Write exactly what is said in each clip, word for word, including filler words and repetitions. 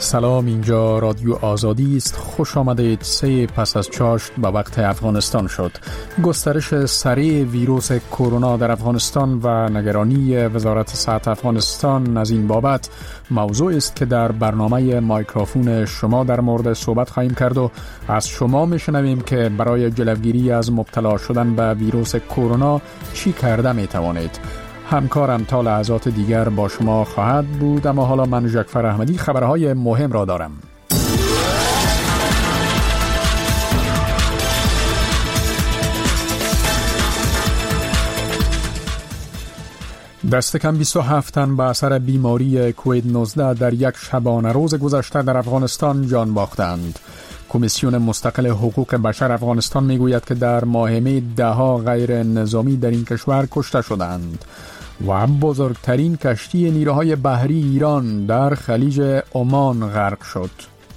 سلام، اینجا رادیو آزادی است. خوش آمدید. سه پس از چاشت به وقت افغانستان شد. گسترش سریع ویروس کرونا در افغانستان و نگرانی وزارت صحت افغانستان از این بابت موضوع است که در برنامه مایکروفون شما در مورد صحبت خواهیم کرد و از شما میشنویم که برای جلوگیری از مبتلا شدن به ویروس کرونا چی کرده میتوانید. همکارم تا لحظات دیگر با شما خواهد بود، اما حالا من ژکفر احمدی خبرهای مهم را دارم. دست کم بیست و هفت تن به اثر بیماری کووید نوزده در یک شبانه روز گذشته در افغانستان جان باختند. کمیسیون مستقل حقوق بشر افغانستان میگوید که در ماه می ده ها غیر نظامی در این کشور کشته شدند و بزرگترین کشتی نیروهای بحری ایران در خلیج عمان غرق شد.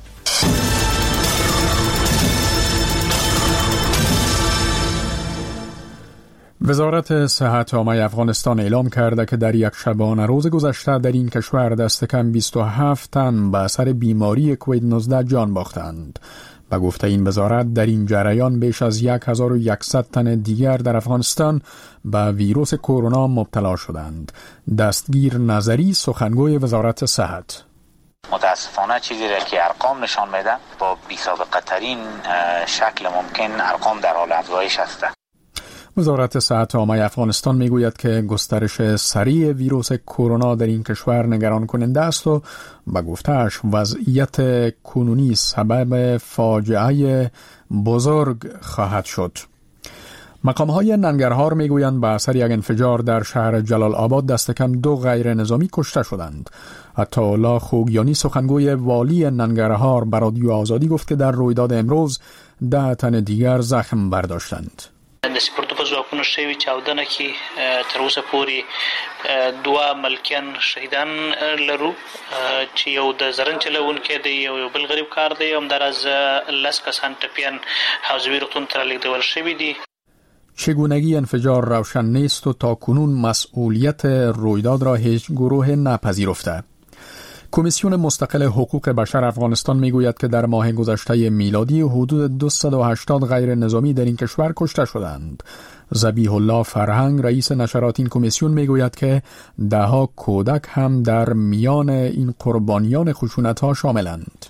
وزارت صحت عامه افغانستان اعلام کرده که در یک شبانه روز گذشته در این کشور دست کم بیست و هفت تن به اثر بیماری کووید نوزده جان باختند. به گفته این وزارت در این جریان بیش از هزار و صد تن دیگر در افغانستان به ویروس کرونا مبتلا شدند. دستگیر نظری سخنگوی وزارت صحت: متاسفانه چیزی را که ارقام نشان میده با بی‌سابقه ترین شکل ممکن ارقام در حال افزایش است. وزارت صحت عامه افغانستان میگوید که گسترش سریع ویروس کرونا در این کشور نگران کننده است و به گفته‌اش وضعیت کنونی سبب فاجعه بزرگ خواهد شد. مقام‌های ننگرهار میگویند به اثر یک انفجار در شهر جلال آباد دست کم دو غیر نظامی کشته شدند. عطاالله خوگیانی سخنگوی والی ننگرهار به رادیو آزادی گفت که در رویداد امروز ده تن دیگر زخم برداشتند. د سپورتو په ځواکونو شوي چاودنه کې تر اوسه پورې دوه ملکیان شهیدان لرو چې یو د زرن چلونکی دی، یو بل غریب کار دی، همداراز لس کسان ټپیان حوزوي روغتون ته رالیږدول شوي دي. چگونگی انفجار روشن نیست و تا کنون مسئولیت رویداد را هیچ گروه نپذیرفته. کمیسیون مستقل حقوق بشر افغانستان میگوید که در ماه گذشته میلادی حدود دویست و هشتاد غیر نظامی در این کشور کشته شدند. ذبیح الله فرهنگ رئیس نشرات این کمیسیون میگوید که ده ها کودک هم در میان این قربانیان خشونت‌ها شاملند.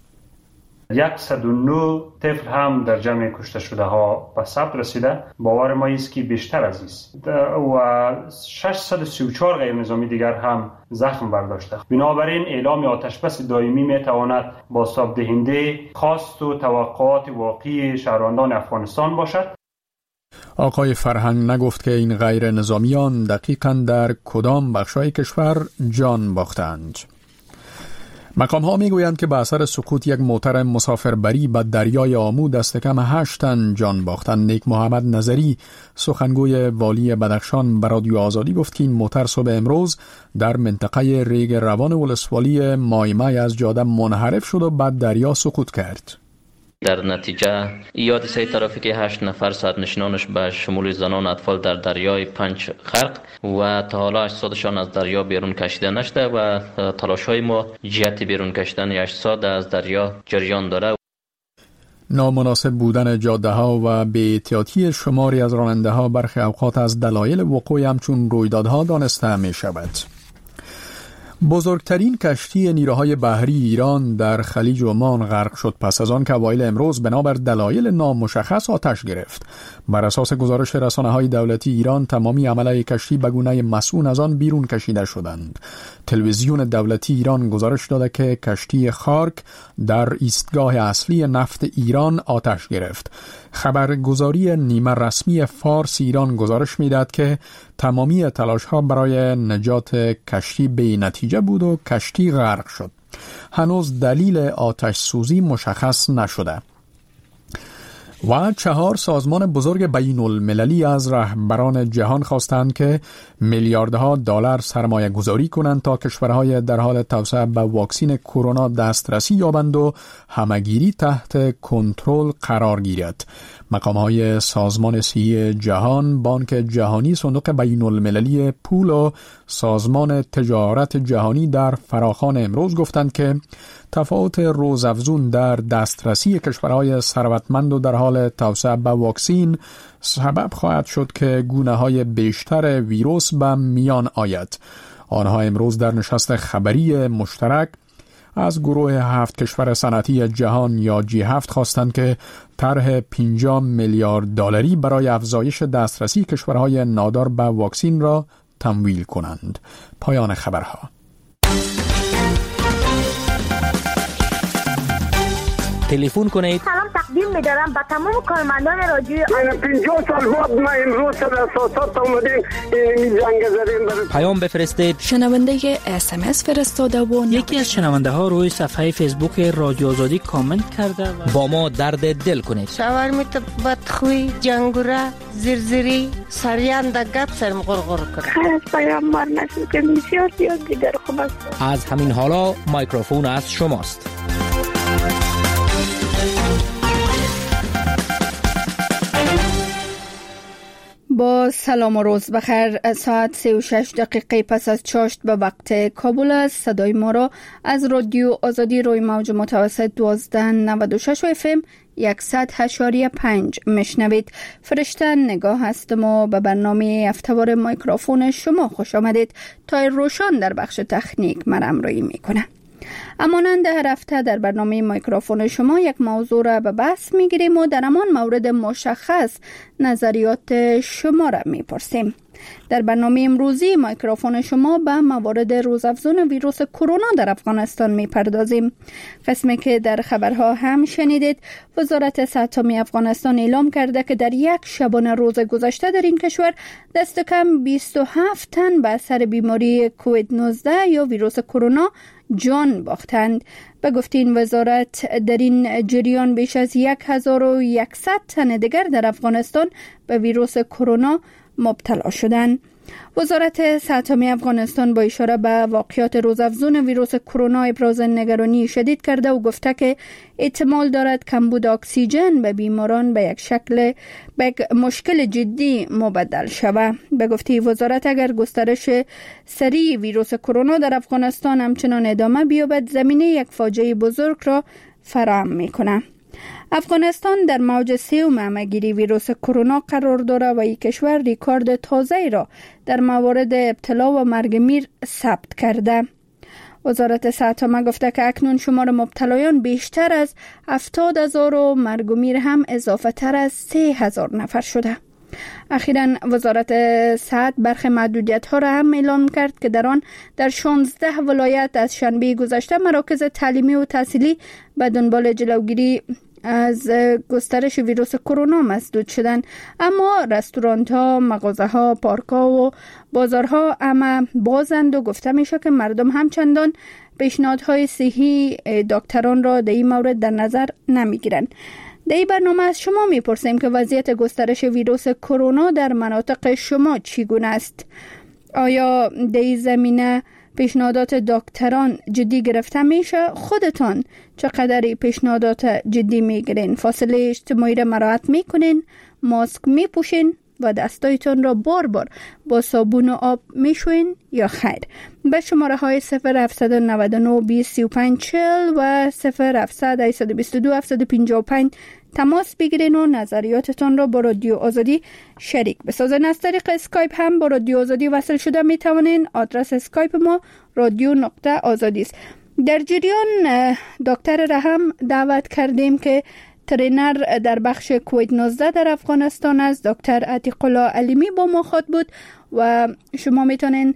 صد و نه طفل هم در جمع کشته شده ها به ثبت رسیده. باور ما است که بیشتر از است و ششصد و سی و چهار غیر نظامی دیگر هم زخم برداشته. بنابراین اعلام آتش بس دائمی می تواند با بازتاب دهنده خواست و توقعات واقعی شهروندان افغانستان باشد. آقای فرهنگ نگفت که این غیر نظامیان دقیقاً در کدام بخشای کشور جان باختند. مقام ها می گویند که به اثر سقوط یک موتر مسافربری به دریای آمو دست کم هشت تن جان باختند. نیک محمد نظری سخنگوی والی بدخشان به رادیو آزادی گفت که این موتر صبح امروز در منطقه ریگ روان ولسوالی مایمای از جاده منحرف شد و بعد دریا سقوط کرد. در نتیجه حادثه ترافیکی هشت نفر سرنشینانش به شمول زنان و اطفال در دریای پنج غرق و تا حالا اجسادشان از دریا بیرون کشیده نشده و تلاش‌های ما جهت بیرون کشیدن اجساد از دریا جریان داره. نامناسب بودن جاده ها و بی‌احتیاطی شماری از راننده ها برخی اوقات از دلایل وقوع همچون رویدادها دانسته می شود. بزرگترین کشتی نیروهای بحری ایران در خلیج عمان غرق شد پس از آن که اوایل امروز بنابر دلایل نامشخص آتش گرفت. بر اساس گزارش رسانه‌های دولتی ایران تمامی عمله کشتی به گونه مسئول از آن بیرون کشیده شدند. تلویزیون دولتی ایران گزارش داده که کشتی خارک در ایستگاه اصلی نفت ایران آتش گرفت. خبرگزاری نیمه رسمی فارس ایران گزارش می‌دهد که تمامی تلاش‌ها برای نجات کشتی بی نتیجه بود و کشتی غرق شد. هنوز دلیل آتش سوزی مشخص نشده. و چهار سازمان بزرگ بین المللی از رهبران جهان خواستند که میلیاردها دلار سرمایه گذاری کنند تا کشورهای در حال توسعه به واکسن کرونا دسترسی یابند و همگیری تحت کنترل قرار گیرد. مقام‌های سازمان صحی جهان، بانک جهانی، صندوق بین المللی پول و سازمان تجارت جهانی در فراخوان امروز گفتند که تفاوت روزافزون در دسترسی کشورهای ثروتمند و در حال توسعه به واکسن سبب خواهد شد که گونه‌های بیشتر ویروس به میان آید. آنها امروز در نشست خبری مشترک از گروه هفت کشور صنعتی جهان یا جی هفت خواستند که طرح پنجاه میلیارد دلاری برای افزایش دسترسی کشورهای نادار به واکسن را تمویل کنند. پایان خبرها. تلفن کنید. سلام تقدیم می‌دارم به تمام کارمندان رادیو. من پنجاه سال بعد ما امروز در اساسات اومدیم این جنگ زدیم. پیام بفرستید. شنونده اس ام اس فرستاده و یکی از شنونده ها روی صفحه فیسبوک رادیو آزادی کامنت کرده و با ما درد دل کنید. شاورمیت بدخوی، جنگوره، زرزری، سریان دگت سرم غرغر کرد. خیلی پیامبر نشد که بسیار زیاد دیگر خوب است. از همین حالا میکروفون از شماست. با سلام و روز بخیر. ساعت سه و شش دقیقه پس از چاشت به وقت کابل است. صدای ما را از رادیو آزادی روی موج متوسط دوازده نود و شش و اف ام صد و هشت و پنج میشنوید. فرشته نگاه هستم و به برنامه هفته‌وار میکروفون شما خوش آمدید. تا روشان در بخش تکنیک من همراهی میکنه. امانند هر هفته در برنامه میکروفون شما یک موضوع را به بحث میگیریم و در همان مورد مشخص نظریات شما را میپرسیم. در برنامه امروزی میکروفون شما به موارد روزافزون ویروس کرونا در افغانستان میپردازیم. قسمی که در خبرها هم شنیدید، وزارت صحت افغانستان اعلام کرده که در یک شبانه روز گذشته در این کشور دست کم بیست و هفت تن به اثر بیماری کووید نوزده یا ویروس کرونا جان باختند. به گفته این وزارت در این جریان بیش از هزار و صد تن دیگر در افغانستان به ویروس کرونا مبتلا شدند. وزارت صحت افغانستان با اشاره به واقعیات روزافزون ویروس کرونا ابراز نگرانی شدید کرده و گفته که احتمال دارد کمبود اکسیژن به بیماران به یک شکل به یک مشکل جدی مبدل شود. به گفته وزارت اگر گسترش سریع ویروس کرونا در افغانستان همچنان ادامه بیابد، زمینه یک فاجعه بزرگ را فراهم می‌کند. افغانستان در موج سوم همه‌گیری ویروس کرونا قرار دارد و این کشور ریکورد تازه‌ای را در موارد ابتلا و مرگ میر ثبت کرده. وزارت صحت گفته که اکنون شمار مبتلایان بیشتر از هفتاد هزار و مرگ و میر هم اضافه تر از سه هزار نفر شده. اخیراً وزارت صحت برخی محدودیت ها را هم اعلام کرد که در آن در شانزده ولایت از شنبه گذشته مراکز تعلیمی و تحصیلی به دنبال جلوگیری از گسترش ویروس کرونا مسدود شدند، اما رستوران ها، مغازه ها، پارک ها و بازارها همه بازند و گفته میشه که مردم همچندان پیشنهادهای صحی دکتران را در این مورد در نظر نمیگیرند. در این برنامه از شما میپرسیم که وضعیت گسترش ویروس کرونا در مناطق شما چگونه است؟ آیا در این زمینه پیشنهادات دکتران جدی گرفته میشه؟ خودتان چقدر پیشنهادات جدی میگیرین؟ فاصله اجتماعی را مراعات میکنین؟ ماسک میپوشین؟ و دستایتان را بار بار با صابون و آب میشوین یا خیر؟ به شماره های صفر هفتصد و نود و نه بیست سی و پنج چهل و صفر هفتصد هشتصد و بیست و دو هفتصد و پنجاه و پنج تماس بگیرین و نظریاتتان را با رادیو آزادی شریک بسازین. از طریق اسکایپ هم با رادیو آزادی وصل شده می توانین. آدرس اسکایپ ما رادیو نقطه آزادی است. در جریان دکتر را هم دعوت کردیم که ترینر در بخش کووید نوزده در افغانستان است. دکتر عتیق الله علیمی با ما خواهد بود و شما میتونین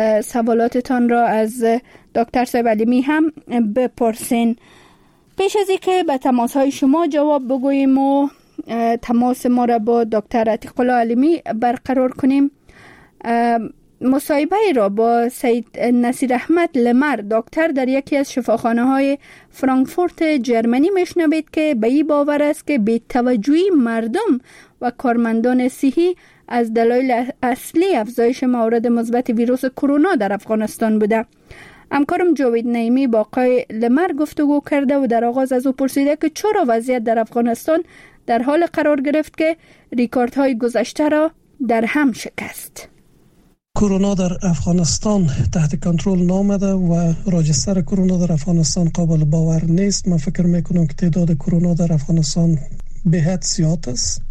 سوالاتتان را از دکتر صاحب علیمی هم بپرسین. پیش از اینکه به تماس های شما جواب بگوییم و تماس ما را با دکتر عتیق الله علیمی برقرار کنیم، مصاحبه را با سید نصیر احمد لمر دکتر در یکی از شفاخانه های فرانکفورت جرمنی میشنوید که به این باور است که بی‌توجهی مردم و کارمندان صحی از دلایل اصلی افزایش موارد مثبت ویروس کرونا در افغانستان بوده. همکارم جاوید نعیمی با آقای لمر گفتگو کرده و در آغاز از او پرسیده که چرا وضعیت در افغانستان در حال قرار گرفت که ریکاردهای گذشته را در هم شکست. کرونا در افغانستان تحت کنترل نامده و راجستر کرونا در افغانستان قابل باور نیست. من فکر میکنم که تعداد کرونا در افغانستان به حد زیاد است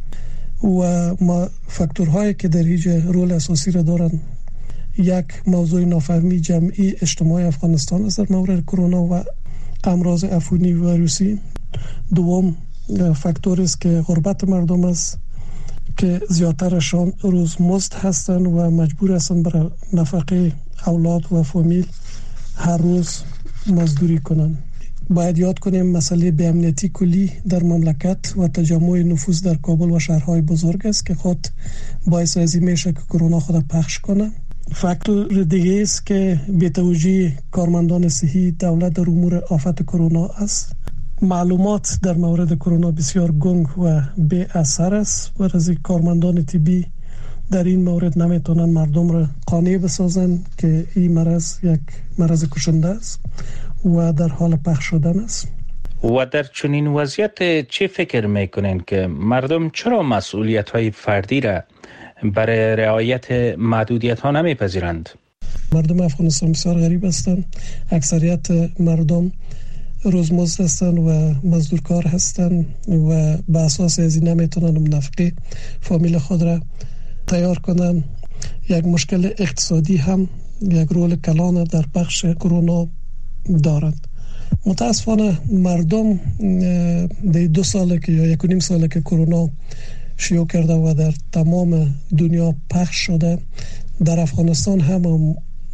و ما فاکتورهایی که در اینجا رول اساسی را دارن، یک موضوع نافهمی جمعی اجتماعی افغانستان است در مورد کرونا و امراض عفونی و ویروسی. دوم فاکتور است که غربت مردم است که زیادترشان روزمزد هستند و مجبور هستند برای نفقه اولاد و فامیل هر روز مزدوری کنند. باید یاد کنیم مسئله بی‌امنیتی کلی در مملکت و تجمع نفوس در کابل و شهرهای بزرگ است که خود باعث از این میشه که کرونا خود پخش کنه. فاکتور دیگه است که بی‌توجهی کارمندان صحی دولت در امور آفت کرونا است. معلومات در مورد کرونا بسیار گنگ و بی اثر است و از کارمندان طبی در این مورد نمیتونن مردم را قانع بسازن که این مرض یک مرض کشنده است و در حال پخش شدن است. و در چنین وضعیت چه فکر میکنین که مردم چرا مسئولیت های فردی را برای رعایت محدودیت ها نمیپذیرند؟ مردم افغانستان بسیار غریب هستند. اکثریت مردم روزمزد هستند و مزدورکار هستند و به اساس از این نمیتونن نفقه فامیل خود را تیار کنند. یک مشکل اقتصادی هم یک رول کلان در بخش کرونا دارند. متاسفانه مردم در دو ساله که یا یک و نیم ساله که کرونا شیوع کرده و در تمام دنیا پخش شده، در افغانستان هم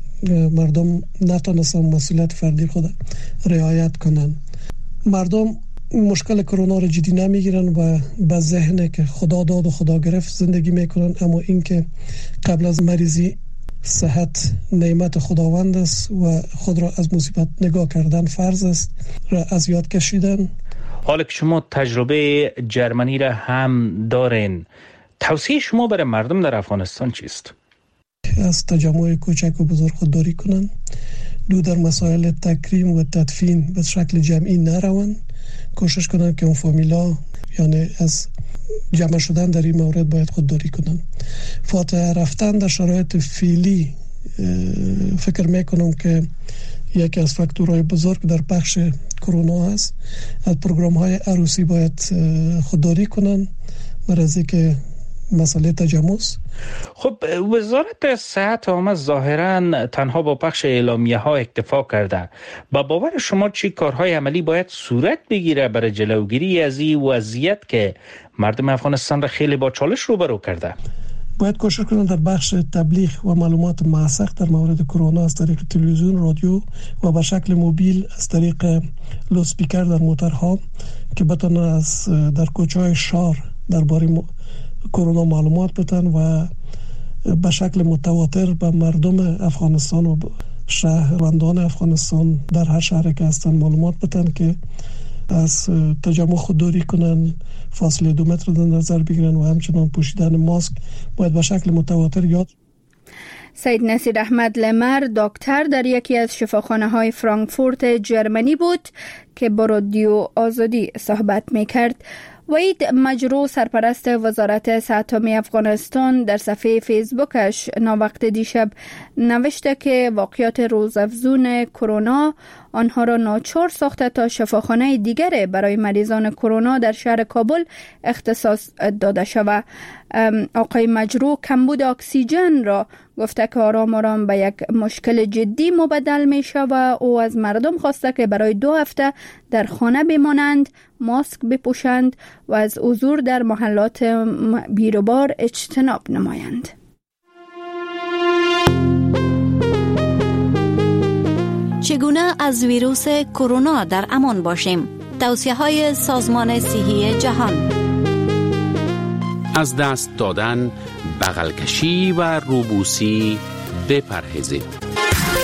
مردم نتونستن مسئولیت فردی خود رعایت کنن. مردم مشکل کرونا رو جدی نمیگیرن و به ذهن که خدا داد و خدا گرفت زندگی میکنن، اما اینکه قبل از مریضی صحت نعمت خداوند است و خود را از مصیبت نگاه کردن فرض است را از یاد کشیدن. حالا که شما تجربه جرمنی را هم دارین، توصیه شما برای مردم در افغانستان چیست؟ از تجمع کوچک و بزرگ خودداری کنند. دو در مسائل تکریم و تدفین به شکل جمعی نروند. کوشش کنند که اون فامیلا یعنی از جمع شدن در این مورد باید خودداری کنند. فاتحه رفتن در شرایط فعلی فکر میکنم که یکی از فاکتورهای بزرگ در بخش کرونا است. از پروگرام های عروسی باید خودداری کنند برای که مسئله تجمع. خب وزارت صحت عامه ظاهراً تنها با بخش اعلامیه ها اکتفا کرده. با باور شما چی کارهای عملی باید صورت بگیره برای جلوگیری از این وضعیت که مردم افغانستان را خیلی با چالش روبرو کرده؟ باید کوشش کنند در بخش تبلیغ و معلومات موثق در مورد کرونا از طریق تلویزیون، رادیو و به شکل موبیل از طریق لوسپیکر در موترها که بتونن از در کوچه‌های شهر درباره م... کرونا معلومات بدن و به شکل متواتر به مردم افغانستان و شهروندان افغانستان در هر شهری که هستن معلومات بدن که از تجمع خودداری کنن، فاصله دو متر در نظر بگیرن و همچنان پوشیدن ماسک باید به شکل متواتر یاد. سید نصیر احمد لمر دکتر در یکی از شفاخانه های فرانکفورت جرمنی بود که با رادیو آزادی صحبت میکرد. وحید مجرو سرپرست وزارت صحت عامه افغانستان در صفحه فیسبوکش ناوقت دیشب نوشته که واقعیت روزافزون کرونا آنها را ناچار ساخته تا شفاخانه دیگر برای مریضان کرونا در شهر کابل اختصاص داده شود. آقای مجرو کمبود اکسیژن را گفته که آرام آرام به یک مشکل جدی مبدل می شود. او از مردم خواسته که برای دو هفته در خانه بمانند، ماسک بپوشند و از حضور در محلات بیروبار اجتناب نمایند. چگونه از ویروس کرونا در امان باشیم؟ توصیه‌های سازمان صحی جهان: از دست دادن، بغل کشی و روبوسی بپرهیزید.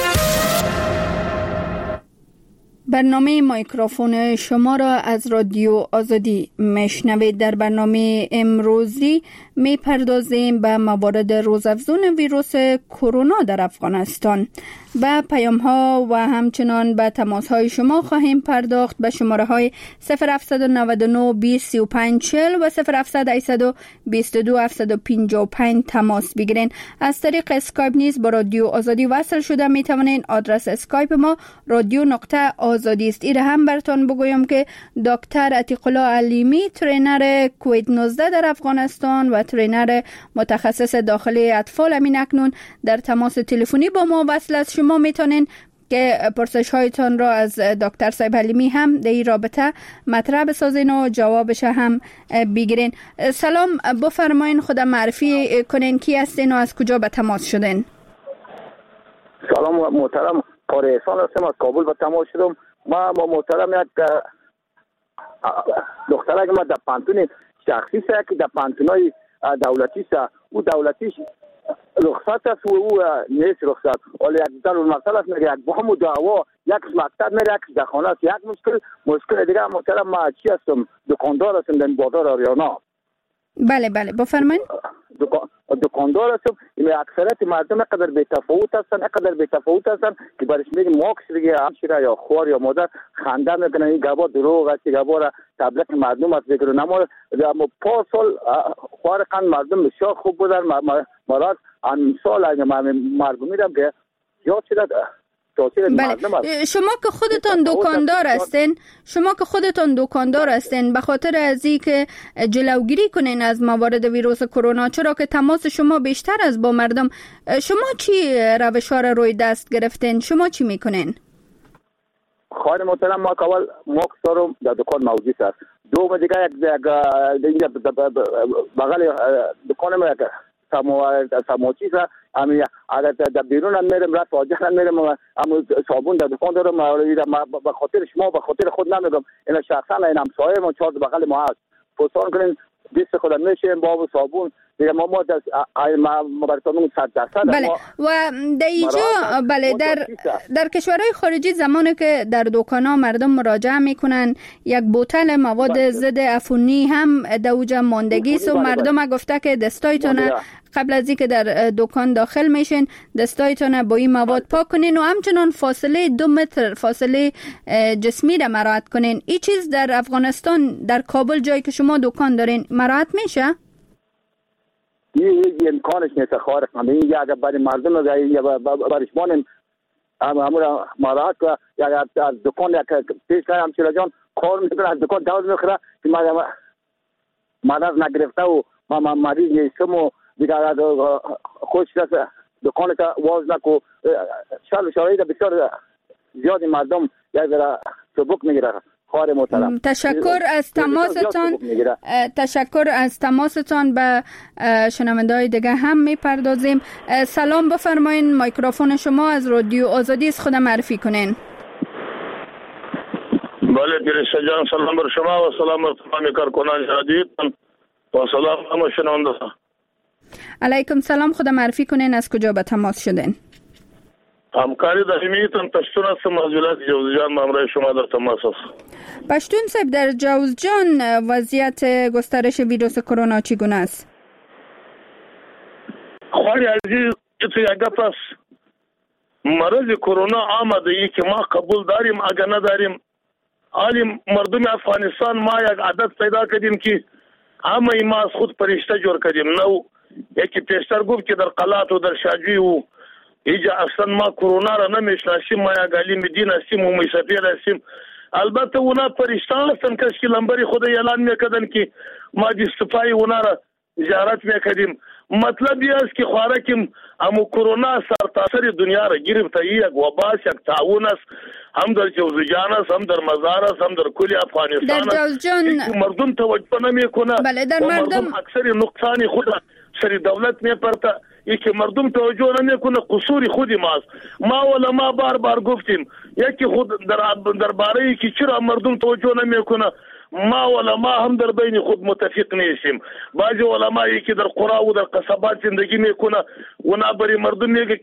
برنامه مایکروفون شما را از رادیو آزادی میشنوید. در برنامه امروزی میپردازیم به موارد روزافزون ویروس کرونا در افغانستان. به پیام ها و همچنان به تماس های شما خواهیم پرداخت به شماره های صفر هفت نه نه بیست سی و پنج چهل و صفر هفت صفر بیست و دو هفتصد و پنجاه و پنج تماس بگیرین. از طریق اسکایپ نیز با رادیو آزادی وصل شده می توانین. آدرس اسکایپ ما رادیو نقطه آزادی است. ایره هم براتون بگویم که دکتر عتیق الله علیمی، ترینر کووید نوزده در افغانستان و ترینر متخصص داخلی اطفال، همین اکنون در تماس تلفنی با ما وصل است. شما میتونین که پرسش هایتان را از دکتر صاحب حلیمی هم در این رابطه مطرح بسازین و جوابش هم بگیرین. سلام، بفرمایین خود معرفی کنین، کی هستین و از کجا به تماس شدین؟ سلام محترم، کار احسان هستم، از کابل به تماس شدم. ما محترم یک دخترک ما در پانتون شخصی سه که در پانتونای دولتی سه او دولتیش رخصت است و او نیست رخصت، ولی یک در مسئله است میگه یک بهم و دعوا، یک مکتب میره، یک در خانه است. یک مشکل مشکل دیگه محترم ما چی هستم، دکاندار هستم در بازار آریانا. بله بله بفرمایید. دکاندار هستم. این اکثریت مردم قدر بی تفاوت هستن، قدر بی تفاوت هستن که برش میگیم ماکس دیگه همشیره یا خوار یا مادر خنده میکنن این گبا دروغ است، گبا را تبلیغ مردم است بگیرن. اما اما پنج سال خارقا مردم بسیار خوب بودن. مراد ان سال اگه مردم میرم که یاد شده. بله. شما که خودتان دکاندار هستین، شما که خودتان دکاندار هستین به خاطر از این که جلوگیری کنین از موارد ویروس کرونا، چرا که تماس شما بیشتر از با مردم، شما چی روش‌ها را روی دست گرفتین؟ شما چی میکنین؟ خواهر محترم، ما کول ماکس دارم در دکان موجود است. دو دیگه یک بغل دکان ما یک سموچی است. اما اگر در بیرون هم میرم، رفت واجه هم میرم، اما صابون در دکان دارم. به خاطر شما به خاطر خود نمیگم، این شخصا این همسایه ما چهار بغل ما هست. فوتان کنین دست خودم میشیم با صابون دیگه ما ما در ما براتون صد درصد. بله. و در اینجا بله در در کشورهای خارجی زمانی که در دکانا مردم مراجعه میکنن یک بوتل مواد ضد عفونی هم در اوجا ماندگی است و مردم گفته که دستایتون قبل از اینکه در دکان داخل میشین دستایتون با این مواد پاک کنین و همچنان فاصله دو متر فاصله جسمی را مراعات کنین. این چیز در افغانستان در کابل جایی که شما دکان دارین مراعات میشه؟ این امکانش نیست خارق. این یا اگر برای مردم یا برای شما همون مراعات که یا از دکان یک پیش که همچنان جان کار میکنه از دکان داز میخوره که ما مرض نگرفته و ما مریض نیستم و دیگر خوش است دکان که واز نکو شال شرایط بسیار زیادی مردم یک ذره سبک میگیره. خواهر محترم تشکر از تماستان، تشکر از تماستان. به شنونده‌های دیگه هم میپردازیم. سلام، بفرمایین، میکروفون شما از رادیو آزادی است، خود معرفی کنین. بله پیرسا جان، سلام بر شما و سلام بر تمام کارکنان جدید و سلام همه شنونده. علیکم سلام، خود معرفی کنین، از کجا به تماس شدین؟ همکاری دائمیتان پشتون هستم از ولایت جوزجان، مامورای شما در تماس است. پشتون صاحب، در جوزجان وضعیت گسترش ویروس کرونا چگونه است؟ خواهی عزیز، اتو یک گپ است. مرض کرونا آمده ای که ما قبول داریم اگر نداریم. حالی مردم افغانستان ما یک عادت پیدا کردیم که همه ما از خود پرشته جور کردیم. نو یکی پیشتر گفت که در قلات و در شاجوی و ایجا اصلا ما کرونا را نمیشناسیم، ما یک علیم دین هستیم و مسافر هستیم. البته اونا پرشته هستن کسی که لنبری خود اعلان میکردن که ما دی استفای اونا را زیارت میکردیم. مطلب یه است که خوارکیم امو کرونا سر تاثر دنیا را گرفته، یک وباس، یک تعاون است، هم در جوزجان است، هم در مزار است، هم در کل افغانستان است. در جوزجان مردم توجه نمیکنه. بله، در مردم اکثر نقصان خود سری دولت میپرته، ای که مردم توجه نمیکنه قصور خودی ماست. ما ولا ما بار بار گفتیم یکی خود در درباره ای که چرا مردم توجه نمیکنه، ما ولا ما هم در بین خود متفق نیستیم. بعضی علمایی که در قرا و در قصبات زندگی میکنه اونا برای مردم میگه که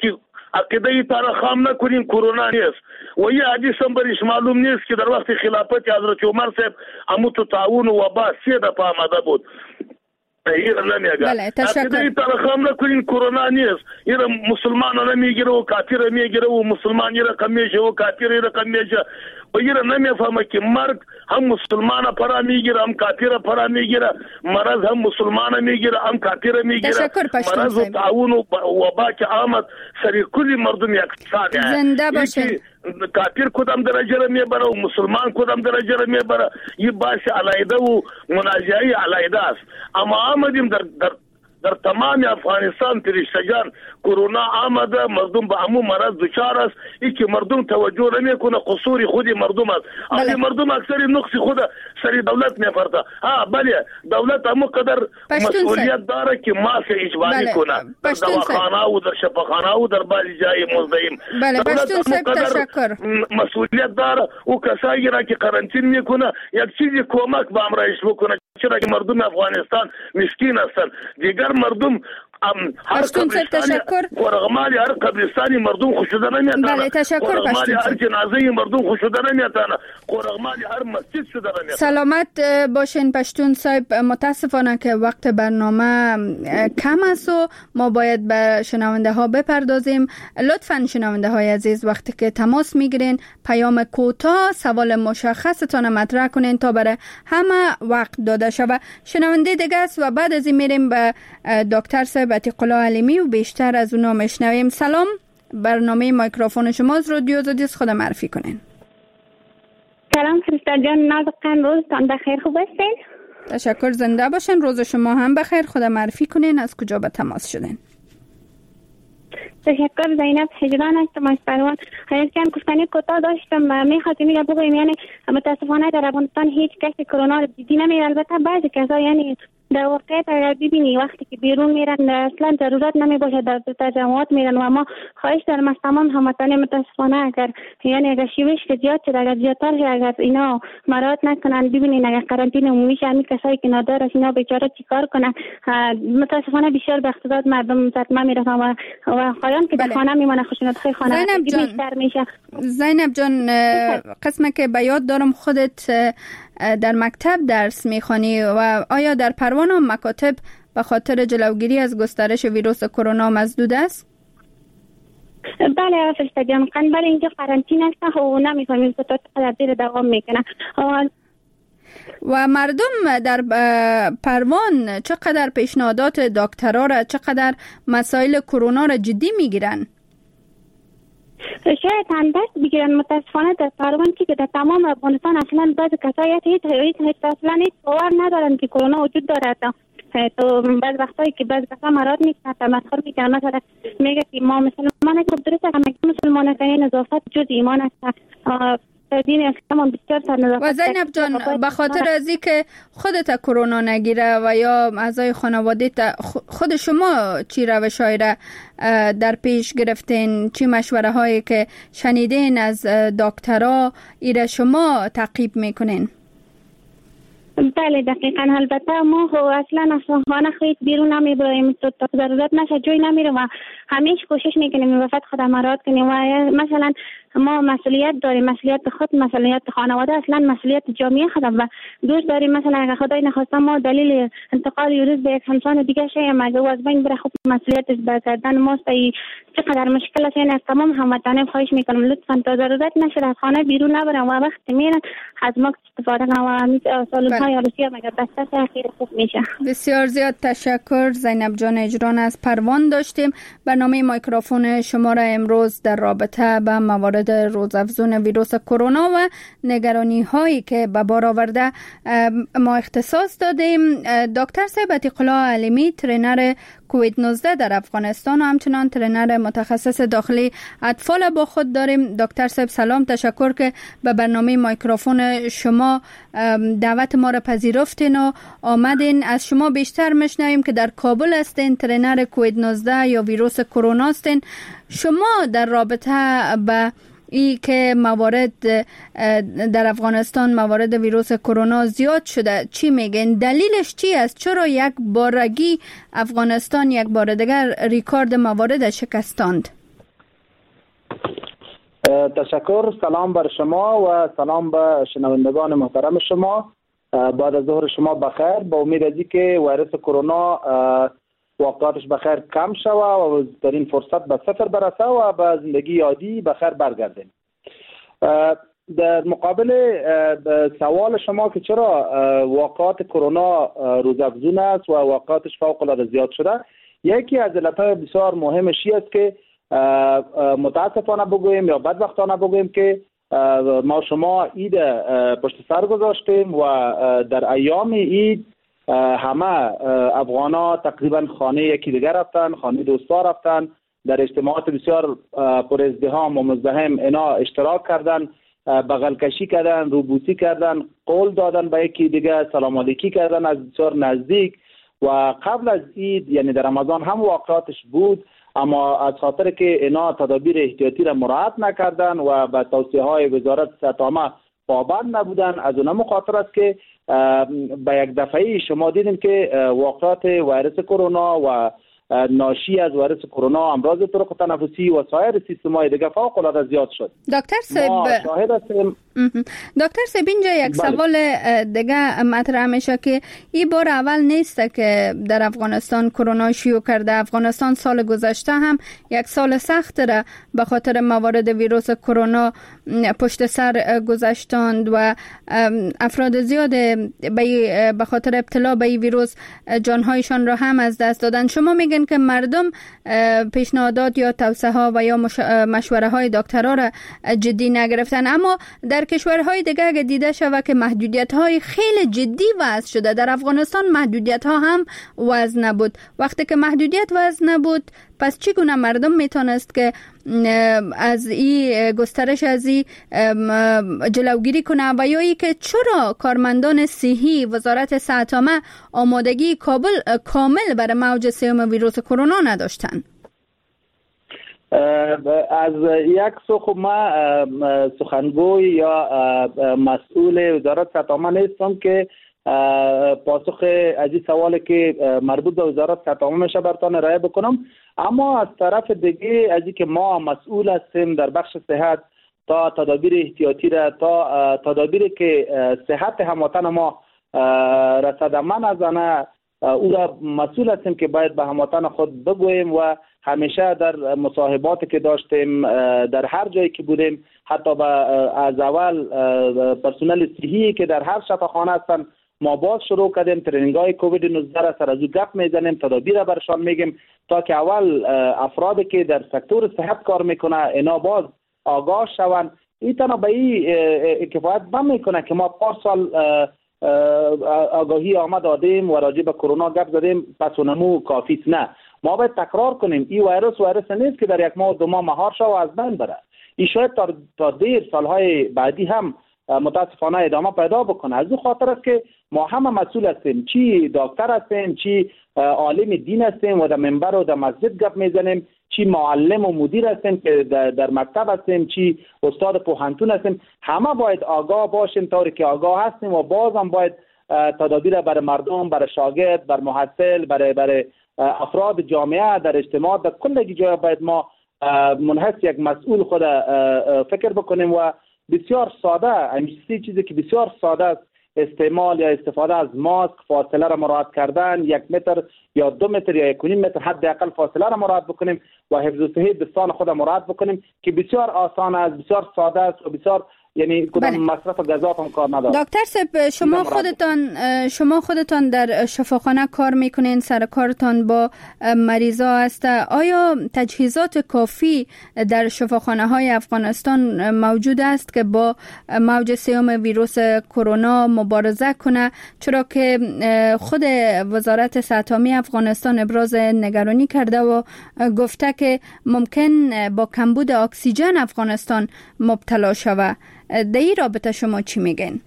عقیده تر خام نکنین کرونا نیست. و یه حدیث هم برش معلوم نیست که در وقت خلافت حضرت عمر صاحب امو تو تعاون و وبا سه دفعه آمده بود. ایره نمیگه. بله تشکر. عقیده تر خام نکنین کرونا نیست. ایره مسلمان نمیگیره و کافر میگیره و مسلمان ایره کمیشه و کافر ایره کمیشه. و ایره نمیفهمه که مرگ هم مسلمان پرا میگیره هم کافر پرا میگیره، مرض هم مسلمان میگیره هم کافر میگیره. مرض و تعاون و وبا که آمد سری کلی مردم یکسان است. زنده باشید. کافر کدام درجه را میبره و مسلمان کدام درجه را میبره، یه باعث علیده و مناجعه علیده است. اما آمدیم در در در تمام افغانستان تریشتگان کرونا آمده، مردم به همون مرض دچار است. ای که مردم توجه نمیکنه قصور خود مردم است. بله. مردم اکثر نقص خود سری دولت میفرده. ها بله دولت همون قدر مسئولیت داره که ماسک اجباری بله. کنه در دواخانه و در شفاخانه و در بعضی جای مزدیم. بله. دولت همون قدر مسئولیت داره و کسایی را که قرنطین میکنه یک چیزی کمک به امرایش بکنه، چرا که مردم افغانستان مسکین هستند. دیگر مردم هر قبرستانی قرغمالی هر قبرستانی مردم خوشوده نمیتانه. بله تشکر قرغمالی هر جنازه مردم خوشوده نمیتانه. قرغمالی هر مسجد شده نمیتانه. سلامت باشین پشتون صاحب. متاسفانه که وقت برنامه کم است و ما باید به شنونده ها بپردازیم. لطفاً شنونده های عزیز وقتی که تماس میگیرین پیام کوتاه سوال مشخصتان مطرح کنین تا برای همه وقت داده شود. شنونده دیگه است و بعد از این میریم به دکتر صاحب عتیق الله علیمی و بیشتر از اونا میشنویم. سلام، برنامه میکروفون شماست. رادیو آزادی است، خود معرفی کنین. سلام فرشته جان، نازقن روزتان بخیر، خوب هستین؟ تشکر، زنده باشین. روز شما هم بخیر. خود معرفی کنین از کجا به تماس شدین؟ تشکر، زینب حجران هستم از پروان. خیلی کم گفتنی کوتاه داشتم و میخواستم میگم بگویم یعنی متاسفانه در افغانستان هیچ کسی کرونا رو دیدی نمیره. البته بعضی کسا یعنی در واقع اگر ببینی وقتی که بیرون میرن اصلا ضرورت نمی باشه در تجمعات میرن و ما خواهش دارم از تمام هموطنان متاسفانه اگر یعنی اگر شیوش که زیاد شد اگر زیادتر اگر اینا مراعات نکنن ببینین اگر قرنطینه عمومی همین کسایی که نادار است اینا بیچاره چیکار کنن. متاسفانه بیشتر به اقتضاد مردم صدمه میرسن و و خواهان که در خانه میمونه خشونت خانه زینب جان میشه. زینب جان قسمه که به یاد دارم خودت در مکتب درس میخوانی و آیا در پروان هم مکاتب به خاطر جلوگیری از گسترش ویروس کرونا مسدود است؟ بله فرشته جان، بله اینجا قرنطینه است و نمیفهمیم تا چقدر دیر دوام میکنه. و مردم در پروان چقدر پیشنهادات دکترها را، چقدر مسائل کرونا را جدی میگیرن؟ شاید هم دست بگیرن. متاسفانه در پروان که در تمام افغانستان اصلا بعض کسایی هیچ هیچ اصلا هیچ باور ندارن که کرونا وجود دارد. تو بعض وقتایی که بعض کسا مراد میکنن تمسخر میکنن، مثلا میگه که ما مسلمان هستیم، درست است که مسلمان هستیم، نظافت جز ایمان است. دین اسلام بسیار سر نظافت. و زینب جان به خاطر از اینکه خودت کرونا نگیره و یا اعضای خانواده خود شما چی روش‌هایی را در پیش گرفتین، چی مشوره هایی که شنیدین از دکترها ایره شما تعقیب میکنین؟ بله دقیقاً. البته ما اصلا از خانه خیلی بیرون نمیبریم تا ضرورت نشه جای نمیریم و همیشه کوشش میکنیم وفات خودم مراد کنیم و مثلا ما مسئولیت داریم، مسئولیت خود، مسئولیت خانواده، اصلا مسئولیت جامعه خودم و دوست داریم مثلا اگر خدای نخواسته ما دلیل انتقال ویروس به یک انسان دیگه شه مگه از بین بره، خب مسئولیتش به گردن ماست. چقدر مشکل است. یعنی از تمام هموطنان خواهش میکنم لطفا تا ضرورت نشه از خانه بیرون نبرن و وقتی میرن از ما استفاده کنن و سالون‌های عروسی مگر بسته اخیر خوب میشه. بسیار زیاد تشکر. زینب جان اجران از پروان داشتیم. برنامه میکروفون شما را امروز در رابطه با موارد روزافزون ویروس کرونا و نگرانی هایی که به بار آورده ما اختصاص دادیم. دکتر صاحب عتیق الله علیمی ترینر کووید نوزده در افغانستان و همچنان ترینر متخصص داخلی اطفال با خود داریم. دکتر صاحب سلام، تشکر که به برنامه میکروفون شما دعوت ما را پذیرفتین و آمدین. از شما بیشتر میشنویم که در کابل هستین، ترینر کووید نوزده یا ویروس کرونا هستین. شما در رابطه با ای که موارد در افغانستان موارد ویروس کرونا زیاد شده چی میگن؟ دلیلش چی است؟ چرا یک بارگی افغانستان یک بار دیگر ریکورد موارد شکستاند؟ تشکر. سلام بر شما و سلام به شنوندگان محترم شما. بعد از ظهر شما بخیر. با امید از که ویروس کرونا واقعاتش بخیر کم شوه و در این فرصت به صفر برسه و به زندگی عادی بخیر برگردیم. در مقابل سوال شما که چرا واقعات کرونا روزافزون است و واقعاتش فوق العاده زیاد شده، یکی از علتهای بسیار مهمش است که متاسفانه بگوییم یا بدبختانه بگوییم که ما شما عید پشت سر گذاشتیم و در ایام عید همه افغانا تقریبا خانه یکی دیگر رفتن، خانه دوستا رفتن، در اجتماعات بسیار پر ازدحام و مزدحم اینا اشتراک کردن، بغل کشی کردن، روبوسی کردن، قول دادن به یکی دیگه، سلام علیکی کردن از بسیار نزدیک. و قبل از عید یعنی در رمضان هم واقعاتش بود، اما از خاطر که اینا تدابیر احتیاطی را مراعات نکردن و به توصیه های وزارت صحت عامه پابند نبودن، از اونها مخاطر است که به یک دفعه شما دیدیم که واقعات ویروس کرونا و ناشی از ویروس کرونا، امراض طرق تنفسی و سایر سیستم‌های دیگه فوق العاده زیاد شد. دکتر سب شاهد هستیم. دکتر سب اینجا یک بله. سوال دیگه مطرح میشه که این بار اول نیست که در افغانستان کرونا شیوع کرده. افغانستان سال گذشته هم یک سال سخت را به خاطر موارد ویروس کرونا پشت سر گذاشتند و افراد زیاد به خاطر ابتلا به این ویروس جانهایشان را هم از دست دادن. شما میگن که مردم پیشنهادات یا توصیه ها و یا مشوره های دکترها را جدی نگرفتن، اما در کشورهای دیگه اگه دیده شود که محدودیت های خیلی جدی وضع شده. در افغانستان محدودیت ها هم وضع نبود. وقتی که محدودیت وضع نبود، پس چگونه مردم میتونست که از این گسترش از این جلوگیری کنه و یا ای که چرا کارمندان صحی وزارت صحت عامه آمادگی کابل کامل برای موج سوم ویروس کرونا نداشتن؟ از یک سو خب ما سخنگوی یا مسئول وزارت صحت عامه نیستم که پاسخ از این سوالی که مربوط به وزارت صحت عامه میشه برتان ارائه بکنم، اما از طرف دیگه از اینکه ما مسئول هستیم در بخش صحت تا تدابیر احتیاطی را تا تدابیری که صحت هموطن ما رصدمند نزنه او را مسئول هستیم که باید به هموطن خود بگوییم و همیشه در مصاحباتی که داشتیم در هر جایی که بودیم، حتی با از اول پرسنل صحی که در هر شفاخانه هستن ما باز شروع کردیم ترینینگ های کووید نوزده را سر از او گپ میزنیم، تدابیر برشان میگیم تا که اول افرادی که در سکتور صحت کار میکنه اینا باز آگاه شوند. این تنها به این کفایت نمیکنه که ما پارسال آگاهی آمد دادیم و راجع به کرونا گپ زدیم پس اونمو کافی نه. ما باید تکرار کنیم این ویروس ویروس نیست که در یک ماه دو ماه مهار شد و از بین بره. این شاید تا, تا دیر سالهای بعدی هم متاسفانه ادامه پیدا بکنه. از اون خاطر است که ما همه مسئول هستیم، چی دکتر هستیم، چی عالم دین هستیم و در منبر و در مسجد گپ میزنیم، چی معلم و مدیر هستیم که در, در مکتب هستیم، چی استاد پوهنتون هستیم، همه باید آگاه باشیم طوری که آگاه هستیم و بازم باید تدابیر برای مردم، برای شاگرد، برای محصل، برای برای افراد جامعه در اجتماع در کل جای باید ما منحص یک مسئول خود فکر بکنیم و بسیار ساده، همیشه چیزی که بسیار ساده است استعمال یا استفاده از ماسک، فاصله را مراعات کردن، یک متر یا دو متر یا یک و نیم متر حداقل فاصله را مراعات بکنیم و حفظ و صحت دستان خود مراعات بکنیم که بسیار آسان است، بسیار ساده است و بسیار یعنی کدام بله. مصرف غذا هم کار نداره. دکتر صاحب شما خودتان شما خودتان در شفاخانه کار میکنین، سر کارتان با مریضا است. آیا تجهیزات کافی در شفاخانه های افغانستان موجود است که با موج سوم ویروس کرونا مبارزه کنه؟ چرا که خود وزارت صحت عامه افغانستان ابراز نگرانی کرده و گفته که ممکن با کمبود اکسیژن افغانستان مبتلا شود. در این رابطه شما چی میگین؟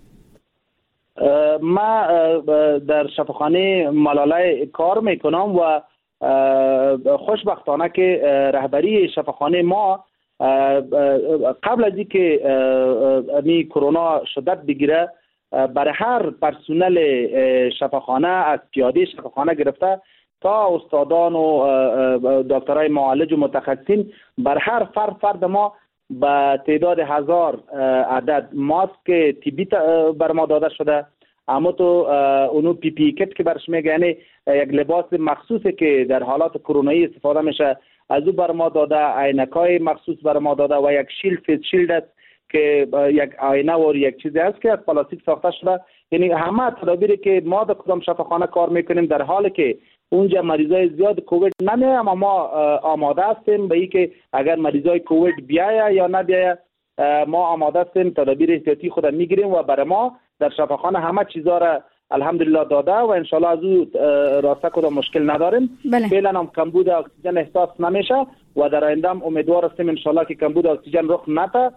ما در شفاخانه ملاله کار میکنم و خوشبختانه که رهبری شفاخانه ما قبل از اینکه می کرونا شدت بگیره برای هر پرسنل شفاخانه از پیاده شفاخانه گرفته تا استادان و دکترای معالج و متخصصین بر هر فرد فرد ما به تعداد هزار عدد ماسک تیبی بر ما داده شده. اما تو اونو پی پی کت که برش میگه، یعنی یک لباس مخصوصی که در حالات کرونایی استفاده میشه، از او بر ما داده. عینکای مخصوص بر ما داده و یک شیلد فیس شیلد است که یک آینه و یک چیزی است که از پلاستیک ساخته شده. یعنی همه تدابیری که ما در کدام شفاخانه کار میکنیم، در حالی که اونجا مریضای زیاد کووید نمیه، اما ما آماده هستیم به اینکه اگر مریضای کووید بیایه یا نبیایه، ما آماده هستیم، تدابیر احتیاطی خود میگیریم و برای ما در شفاخانه همه چیزا را الحمدلله داده و انشالله از او راسته کدام مشکل نداریم. فعلا هم کمبود اکسیژن احساس نمیشه و در آینده هم امیدوار هستیم انشالله که کمبود اکسیژن رخ نده.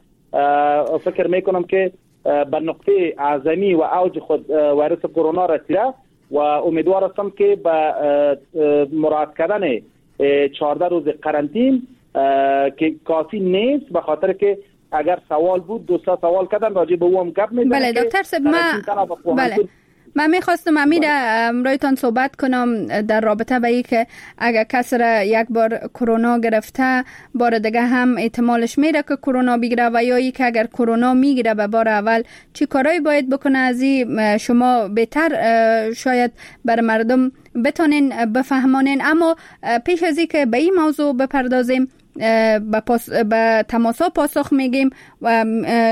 فکر میکنم که به نقطه اعظمی و اوج خود ویروس کرونا رسیده و امیدوار هستم که به مراعات کردن چهارده روز قرنطین که کافی نیست، به خاطر که اگر سوال بود دوستا سوال کردن راجع به او هم گپ می‌زنم. بله دکتر صاحب، ما بله من میخواستم امیر امرایتان صحبت کنم در رابطه با این که اگر کسی را یک بار کرونا گرفته بار دیگه هم احتمالش میره که کرونا بگیره و یا ای که اگر کرونا میگیره به بار اول چی کارایی باید بکنه؟ از این شما بهتر شاید بر مردم بتونین بفهمانین. اما پیش از این که به این موضوع بپردازیم، با, پاس با تماسا پاسخ میگیم و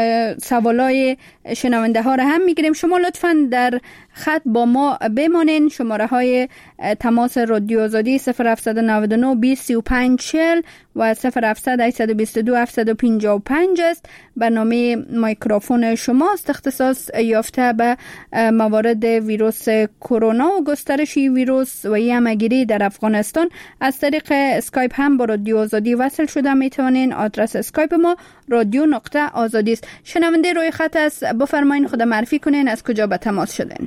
سوالای شنونده ها را هم میگیریم. شما لطفاً در خط با ما بمانین. شماره های تماس رادیو آزادی صفر هفت نه نه بیست سی و پنج چهل و صفر هفت هشت دو دو هفت پنج پنج است. برنامه میکروفون شماست، اختصاص یافته به موارد ویروس کرونا و گسترش ویروس و همگیری در افغانستان. از طریق اسکایپ هم با رادیو آزادی وصل شده میتونین. آدرس اسکایپ ما رادیو نقطه آزادی است. شنونده روی خط است، بفرمایین خود معرفی کنین، از کجا به تماس شدین؟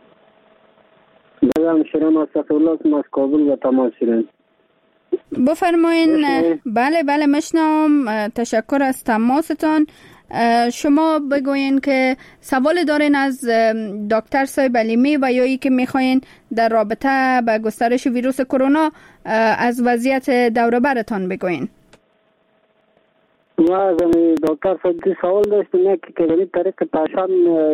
بله شرم استغفرالله از کابل به تماس شدین. بفرمایین. بله بله مشنوم، تشکر از تماستان. شما بگوین که سوال دارین از دکتر صاحب علیمی و یا ای که میخواین در رابطه با گسترش ویروس کرونا از وضعیت دور برتان بگوین. ما از دکتر صاحب سوال داشتیم که کدومی طریق تاشان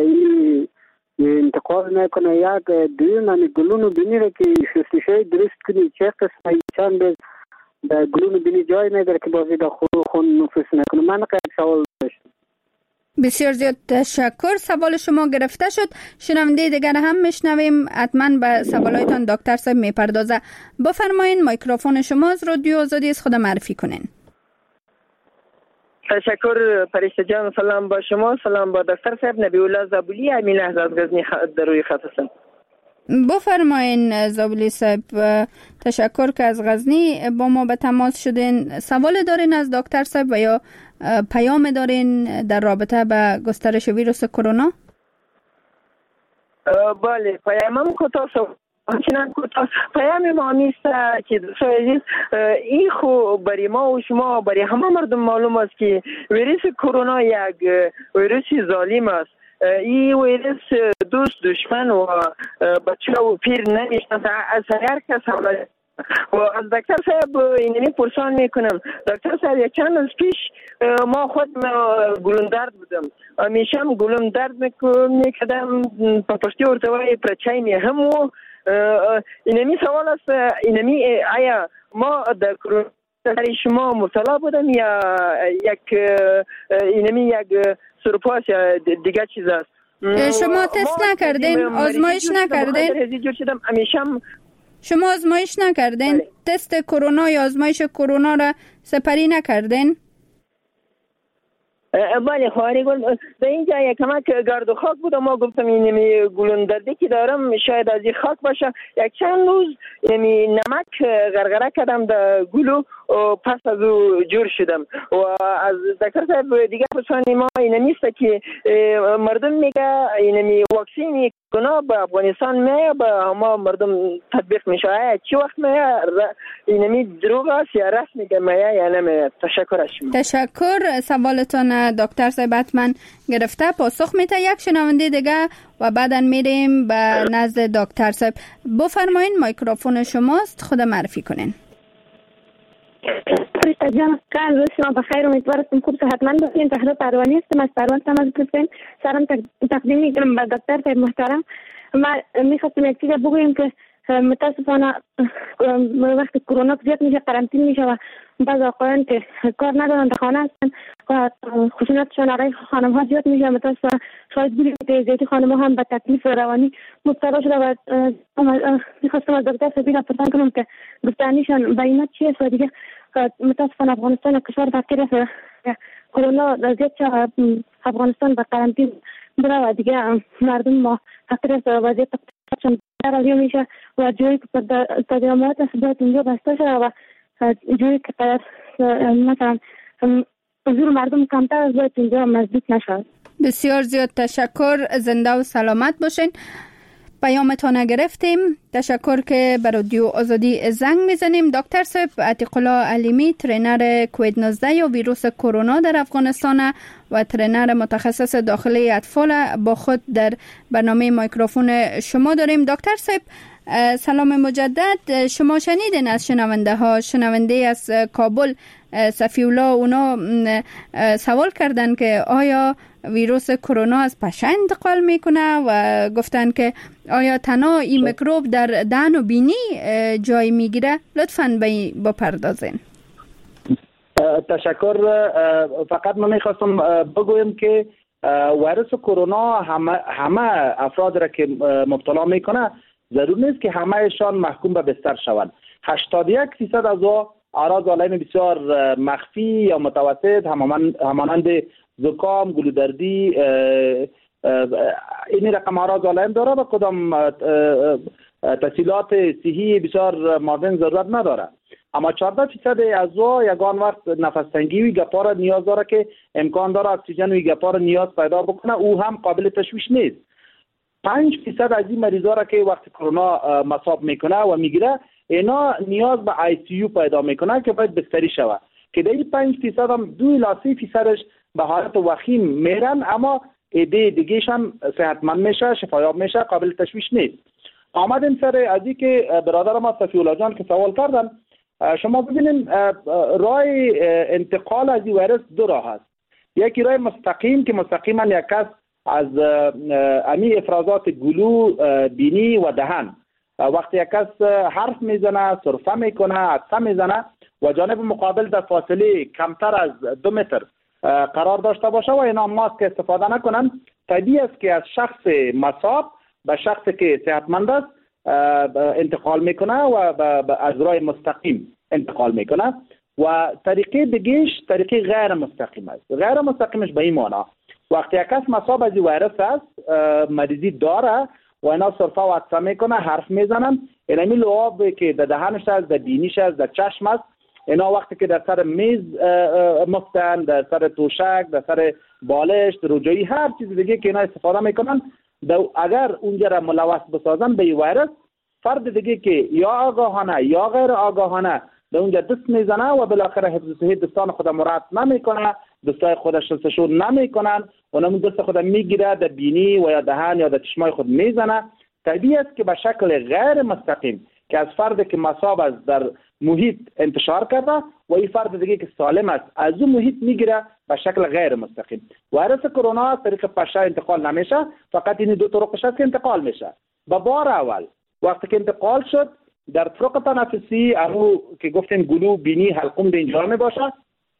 انتقال نکنه، یک دویم همی گلون بینی را که شستشوی درست کنی چه قسمه چند بیز در گلون بینی جای نداره که بازی در خون نفوس نکنه. من یک سوال داشتم. بسیار زیاد تشکر، سوال شما گرفته شد. شنونده دیگر هم میشنویم، حتما به سوالایتان دکتر صاحب میپردازه. بفرمایین میکروفون شما از رادیو آزادی است، خود معرفی کنین. تشکر پریشته جان، سلام با شما، سلام با دکتر صاحب. نبی الله زابلی، امین از غزنی در روی خط هستم. بفرمایین زابلی صاحب، تشکر که از غزنی با ما به تماس شدین. سوال دارین از دکتر صاحب و یا پیام دارین در رابطه با گسترش ویروس کرونا؟ بله، پیامم کوتاه همچنان کوتاه. پیام ما نیست که دوستان این خو برای ما و شما برای همه مردم معلوم است که ویروس کرونا یک ویروس ظالم است. این ویروس دوست دشمن و بچه و پیر نمیشناسه، از هر کس حمله. و از دکتر صاحب اینمی پرسان میکنم. دکتر صاحب یک چند روز پیش ما خود گلوم درد بودم، همیشه هم گلوم درد میکردم، پشتی ارتوای پرچای میهم و اینمی سوال است، اینمی آیا ما در کرونا شما مبتلا بودم یا یک اینمی یک سرپاس یا دیگه چیز است؟ شما تست نکردین؟ آزمایش نکردین؟ شما آزمایش نکردین؟ تست کرونا یا آزمایش کرونا را سپری نکردین؟ بله خواهری گل، در اینجا یک کمک گرد و خاک بود و ما گفتم اینمی گلون دردی که دارم شاید از این خاک باشه. یک چند روز اینمی نمک غرغره کردم در گلو و پس از او جور شدم. و از دکتر صاحب دیگه پرسانی ما اینمی است که مردم میگه اینمی واکسین کرونا به افغانستان میه، به همه مردم تطبیق میشه، چی وقت میه؟ اینمی دروغ است یا راست میگه میه یا نمیه؟ تشکر از شما. تشکر. سوالتان دکتر صاحب حتما گرفته، پاسخ میده. یک شنونده دیگه و بعدا میریم به نزد دکتر صاحب. بفرمایین میکروفون شماست، خود معرفی کنین. فرشته جان کل روز شما بخیر، امیدوارم خوب صحتمند باشین. زهرا پروانی هستم از پروان تماس گرفتین. سلام تقدیم میکنم به دکتر صاحب محترم. ما میخواستم یک چیز بگویم که متاسفانه وقتی کرونا زیاد میشه قرنطینه میشه و بعض آقایان که کار ندارن در خانه هستن و خشونتشان علیه خانم ها زیاد میشه. متاسفانه شاید بودیم که زیادی خانم ها هم به تکلیف روانی مبتلا شده و میخواستم از دکتر صاحب پرسان کنم که گفتنیشان به اینا چی است و دیگه متاسفانه افغانستان کشور فقیر است. کرونا زیاد شد افغانستان به قرنطینه بره و دیگه مردم ما فقیر است و وضعیت اقتصادشان درازی میشه و جایی که تجمعات است باید اینجا بسته شده و جایی که مثلا حضور مردم کمتر از باید اینجا مزدود نشد. بسیار زیاد تشکر، زنده و سلامت باشین. پیامتان گرفتیم. تشکر که به رادیو آزادی زنگ میزنیم. دکتر صاحب عتیق الله علیمی، ترینر کووید نوزده یا ویروس کرونا در افغانستان و ترینر متخصص داخلی اطفال با خود در برنامه میکروفون شما داریم. دکتر صاحب سلام مجدد. شما شنیدین از شنونده ها، شنونده از کابل صفی الله، اونا سوال کردن که آیا ویروس کرونا از پشه انتقال میکنه و گفتن که آیا تنها این میکروب در دهن و بینی جای میگیره؟ لطفاً به بپردازین. تشکر. فقط من میخواستم بگویم که ویروس کرونا همه همه افراد را که مبتلا میکنه ضرور نیست که همهشان محکوم به بستر شوند. هشتاد و یک درصد از اعراض علائم بسیار مخفی یا متوسط همانند زکام، گلودردی، این رقم اعراض علائم داره و کدام تحصیلات صحی بسیار مادن ضرورت نداره. اما چهارده درصد از او یگان وقت نفس تنگی و گپار نیاز داره که امکان داره اکسیژن و گپار نیاز پیدا بکنه، او هم قابل تشویش نیست. پنج درصد از این مریضا را که وقتی کرونا مصاب میکنه و میگیره، اینا نیاز به آی سی یو پیدا میکنه که باید بستری شود، که در این پنج درصد هم دو الی سه درصدش به حالت وخیم میرن، اما ایده دیگهشان صحتمند میشه، شفایاب میشه، قابل تشویش نیست. آمدیم سر از این که برادر ما صفی الله جان که سوال کردن، شما ببینید راه انتقال از این ویروس دو راه است. یکی راه مستقیم که مستقیما یک کس از امی افرازات گلو، بینی و دهن وقتی یک کس حرف میزنه، سرفه میکنه، عطسه میزنه و جانب مقابل در فاصله کمتر از دو متر قرار داشته باشه و اینا ماسک استفاده نکنن، طبیعی است که از شخص مصاب به شخصی که صحتمند است انتقال میکنه و از راه مستقیم انتقال میکنه. و طریقه دیگهش طریقه غیر مستقیم است. غیر مستقیمش به این معنی وقتی یک کس مصاب از ویروس است، مریضی داره و اینا سرفه و عطسه میکنه، حرف میزنن، اینمی لعاب که در دهنش است، در بینیش است، در چشم است، اینا وقتی که در سر میز مفتن، در سر توشک، در سر بالش، در رجایی، هر چیز دیگه که اینا استفاده میکنن، اگر اونجا را ملوث بسازن به ویروس، فرد دیگه که یا آگاهانه یا غیر آگاهانه به اونجا دست میزنه و بالاخره حفظ صحت دستان خود مراعات نمیکنه، دستای خودش شستشون نمیکنن، اونم دست خود میگیره در بینی و یا دهن یا در چشمای خود میزنه. طبیعی است که به شکل غیر مستقیم که از فرد که مصاب است در محیط انتشار کرده و این فرد دیگه که سالم است از اون محیط میگیره به شکل غیر مستقیم. ویروس کرونا از طریق پشه انتقال نمیشه، فقط این دو طرقش است که انتقال میشه. به بار اول وقتی که انتقال شد در طرق تنفسی، امو که گفتیم گلو، بینی، حلقوم به اینجا می باشه،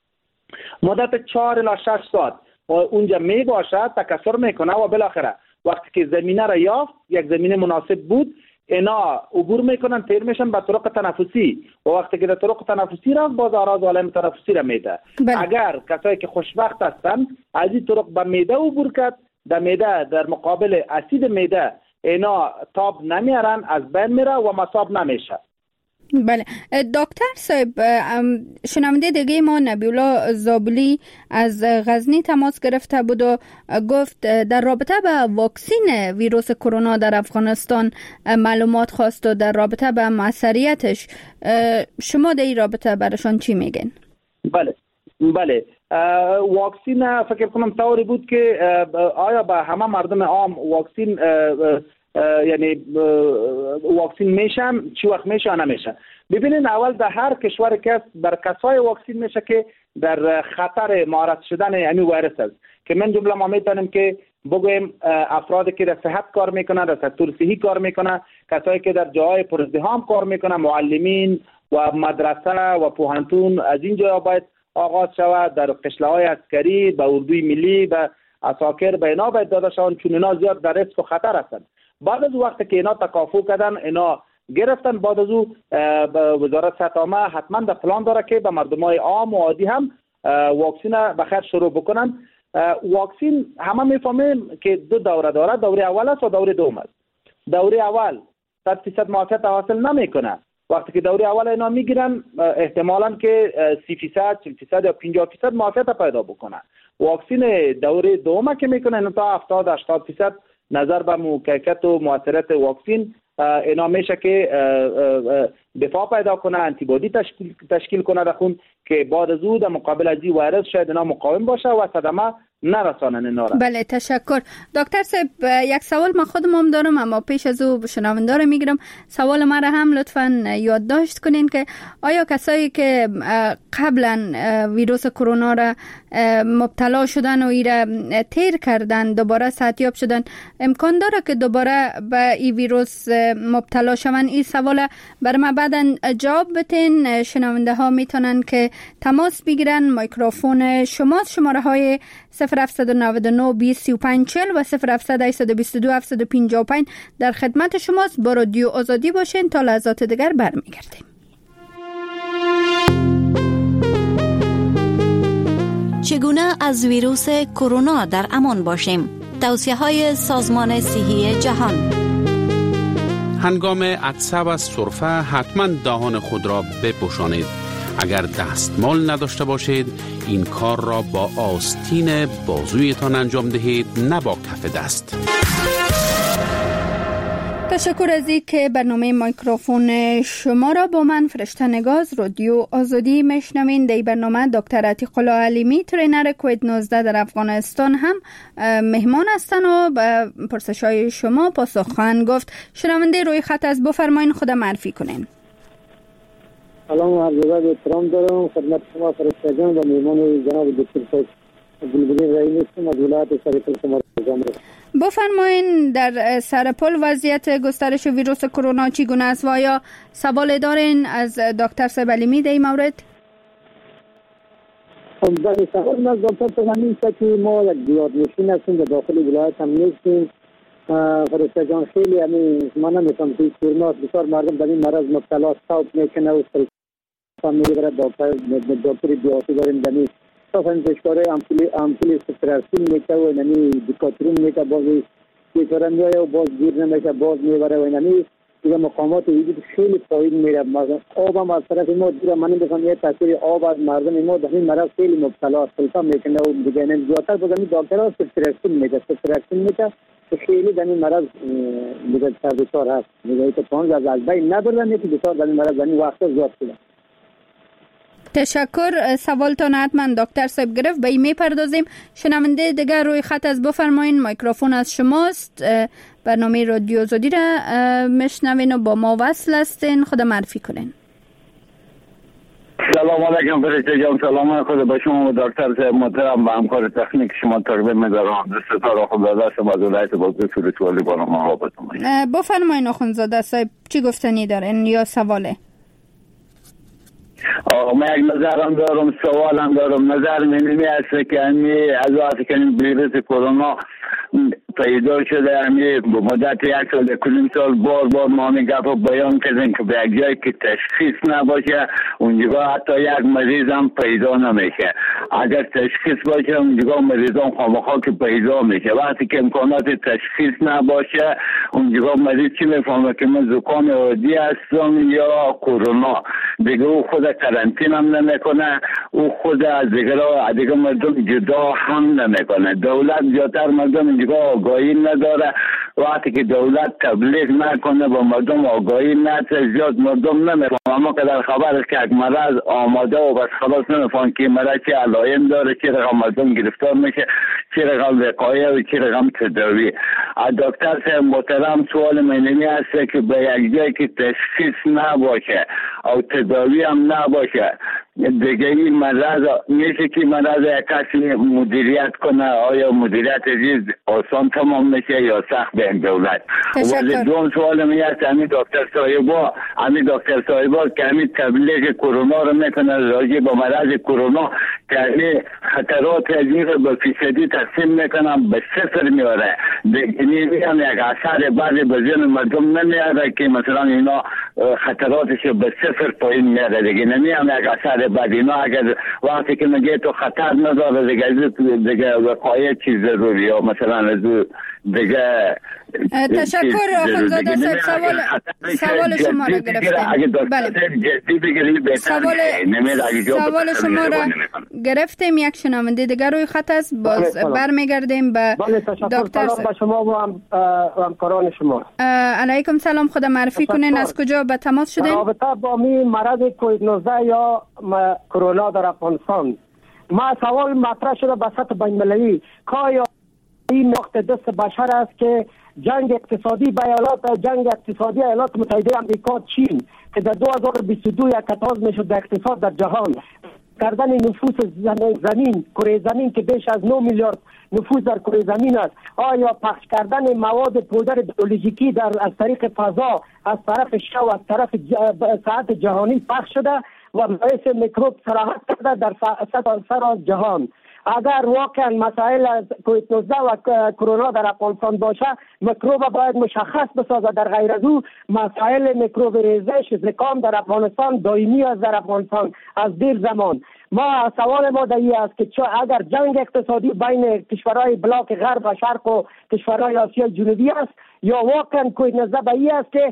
مدت چهار الی شش ساعت و اونجا می باشه، تکثر میکنه و بالاخره وقتی که زمینه را یافت، یک زمینه مناسب بود، اینا عبور میکنن، تیر میشن به طرق تنفسی و وقتی که در طرق تنفسی رفت باز اعراض علائم تنفسی را میده. اگر کسایی که خوشبخت هستن از این طرق به معده عبور کرد، در معده در مقابل اسید معده اینا تاب نمیارن، از بین میره و مصاب نمیشه. بله دکتر صاحب، شنونده دیگه ما نبیولا زابلی از غزنی تماس گرفته بود و گفت در رابطه به واکسین ویروس کرونا در افغانستان معلومات خواست و در رابطه به موثریتش. شما در این رابطه براشون چی میگین؟ بله بله واکسین فکر کنم طوری بود که آیا به همه مردم عام واکسین یعنی واکسین میشن، چی وقت میشه نمیشه. ببینین اول در هر کشور که بر کسای واکسین میشه که در خطر معرض شدن همین ویروس است که من جمله ما میتونیم که بگویم افرادی که در صحت کار میکنن، در سکتور صحی کار میکنن، کسایی که در جاهای پرازدحام کار میکنن، معلمین و مدرسه و پوهنتون، از این جا باید آغاز شود. در قشله‌های عسکری به اردوی ملی به عساکر به اینا باید داده شوند چون اینا زیاد در ریسک و خطر هستند. بعد از وقتی که اینا تکافو کردن، اینا گرفتن، بعد از او وزارت صحت عامه حتما در پلان داره که به مردمای عام و عادی هم واکسین بخیر شروع بکنن. واکسین همه میفهمیم که دو دوره داره، دوره اول است و دوره دوم است. دوره اول صد درصد معافیت حاصل نمیکنه. وقتی که دوره اول اینا میگیرن احتمالاً که سی درصد، چهل درصد یا پنجاه درصد معافیت پیدا بکنه. واکسین دوره دوم که میکنه تا هفتاد هشتاد درصد نظر به موقعیت و مؤثریت واکسین اینا میشه که دفاع پیدا کنه، انتیبادی تشکیل تشکیل کنه در خون که بعد از او در مقابل از این ویروس شاید اینا مقاوم باشه و صدمه نرسانن اینا را. بله تشکر دکتر صاحب. یک سوال ما خودم هم دارم اما پیش از او شنونده رو میگیرم. سوال ما را هم لطفاً یادداشت کنین که آیا کسایی که قبلا ویروس کرونا را مبتلا شدن و ایره تیر کردن دوباره صحتیاب شدن امکان داره که دوباره به این ویروس مبتلا شون؟ این سوال بر ما بعداً جواب بتین. شنونده ها میتونن که تماس بگیرن. میکروفون شماست. شماره های صفر هفت نه نه بیست سی و پنج چهل و صفر هفت هشت بیست دو هفتصد و پنجاه و پنج در خدمت شماست. با رادیو آزادی باشین تا لحظات دیگر برمیگردیم. چگونه از ویروس کرونا در امان باشیم؟ توصیه‌های سازمان صحی جهان. هنگام عطسه و سرفه حتما دهان خود را بپوشانید. اگر دستمال نداشته باشید این کار را با آستین بازویتان انجام دهید، نه با کف دست. تشکر از این که برنامه میکروفون شما را با من فرشته نگاز رادیو آزادی میشنوین. در برنامه دکتر عتیق الله علیمی ترینر کووید نوزده در افغانستان هم مهمان هستن و به پرسش‌های شما پاسخ خواهند گفت. شنونده روی خط از بفرمایین خود معرفی کنین. سلام و عرض احترام دارم خدمت شما فرشته جان و مهمان جناب دکتر صاحب بلبلی رئیس از ولایت سرپل شمال جمهوری. بفرمایین در سرپل وضعیت گسترش ویروس کرونا چگونه است و آیا سوال دارین از دکتر صاحب علیمی در این مورد؟ بله سوال از دکتر همین است که ما یک دیارنشین هستیم در داخل ولایت هم نیستیم. فرشته جان خیلی همین ما نمیتونم که کرونا بسیار مردم در این مرض مبتلا صوب میکنه و فرشته میبره دکتر دکتر بیاسی داریم دنی صافن پشکاره امپولی امپولی استراسین میکنه و نمی دیکاترون میکنه بازی که میایه و باز گیر نمیشه باز میبره و نمی دیگه مقامات وجود خیلی پایین میره. آب هم از طرف ما دیگه من نمیخوام یه تاثیر آب از مردم ما در این مرض خیلی مبتلا سلطان میکنه و دیگه نه زیادتر بگم دکترها استراسین میکنه استراسین میکنه خیلی در این مرض دیگه سردسار هست دیگه که پانز از از بین نبردن یکی بسیار در این مرض در این وقت زیاد شده. تشکر. سوالتان حتما دکتر صاحب گرفت به این میپردازیم. شنونده دیگر روی خط از بفرمایین. میکروفون از شماست. برنامه رادیو آزادی را میشنوین و با ما وصل هستین. خود معرفی کنین. سلام علیکم فرشته جان. سلام خود به شما و دکتر صاحب محترم و همکار تکنیک شما تقدیم می‌دارم. دست تا را خداداد شما از ولایت بازی سورچوالی با ما بتونید. بفرمایین اخوندزاده صاحب چی گفتنی دارین یا سواله؟ ما یک نظرم دارم سوالم دارم. نظر منی است که همی از وقتی که ویروس کرونا پیدا شده همی به مدت یک سال کنیم سال بار بار ما همین گپ بیان کردیم که به یک جایی که تشخیص نباشه اونجا حتی یک مریض هم پیدا نمیشه. اگر تشخیص باشه اونجا مریضان خامخا که پیدا میشه. وقتی که امکانات تشخیص نباشه اونجا مریض چی میفهمه که من زکام عادی هستم یا کرونا. دیگه او خود قرنطینه هم نمیکنه، او خود از دیگه دیگه مردم جدا هم نمیکنه. دولت زیادتر مردم اینجا آگاهی نداره وقتی که دولت تبلیغ نکنه با مردم آگاهی نده زیاد مردم نمیفهمن. اما که در خبر که یک مرض آماده و بس خلاص نمیفهمن که مرض چه علائم داره، چه رقم مردم گرفتار میشه، چه رقم وقایه و چه رقم تداوی. دکتر صاحب محترم سوال منی هست که به یک جایی که تشخیص نباشه او تداوی هم نباشه دیگه این مرض میشه که مرض یک کسی مدیریت کنه، آیا مدیریت چیز آسان تمام میشه یا سخت به این دولت؟ و دوم سوال می هست همین دکتر صاحبا همین دکتر صاحبا که همین تبلیغ کرونا رو میکنه راجع به مرض کرونا که همین خطرات از این رو به فیصدی تقسیم میکنم به صفر میاره، دیگه هم یک اثر بعضی به ذهن مردم نمیاره که مثلا اینا خطراتش به صفر پایین میاره، دیگه نمیام یک اثر بعد اینا اگر وقتی که میگه تو خطر نداره دیگه دیگه وقایع چیز ضروری ها مثلا از دیگه. تشکر آخوندزاده صاحب، سوال سوال شما را گرفتیم. بله سوال سوال شما را گرفتیم. یک شنونده دیگر روی خط است، باز برمیگردیم به دکتر صاحب. شما و همکاران شما علیکم سلام، خود معرفی کنین، از کجا به تماس شدین؟ رابطه با می مرض کووید نوزده یا کرونا در افغانستان ما سوال مطرح شده به سطح بین المللی که آیا این وقت دست بشر است که جنگ اقتصادی با ایالات جنگ اقتصادی ایالات متحده آمریکا چین که در دو هزار و بیست و دو یک کتاز میشد در اقتصاد در جهان کردن نفوس زمین کره زمین که بیش از نه میلیارد نفوس در کره زمین است، آیا پخش کردن مواد پودر بیولوژیکی در از طریق فضا از طرف شو از طرف ساعت جهانی پخش شده و باعث میکروب سراحت کرده در سر جهان؟ اگر واقعا مسائل از کووید نوزده و کرونا در افغانستان باشه میکروب باید مشخص بسازه، در غیر از او مسائل میکروب ریزش زکام در افغانستان دائمی است در افغانستان از دیر زمان. ما سوال ما دایی است که اگر جنگ اقتصادی بین کشورهای بلاک غرب و شرق و کشورهای آسیا جنوبی است یا واقعا کووید نوزده بایی است که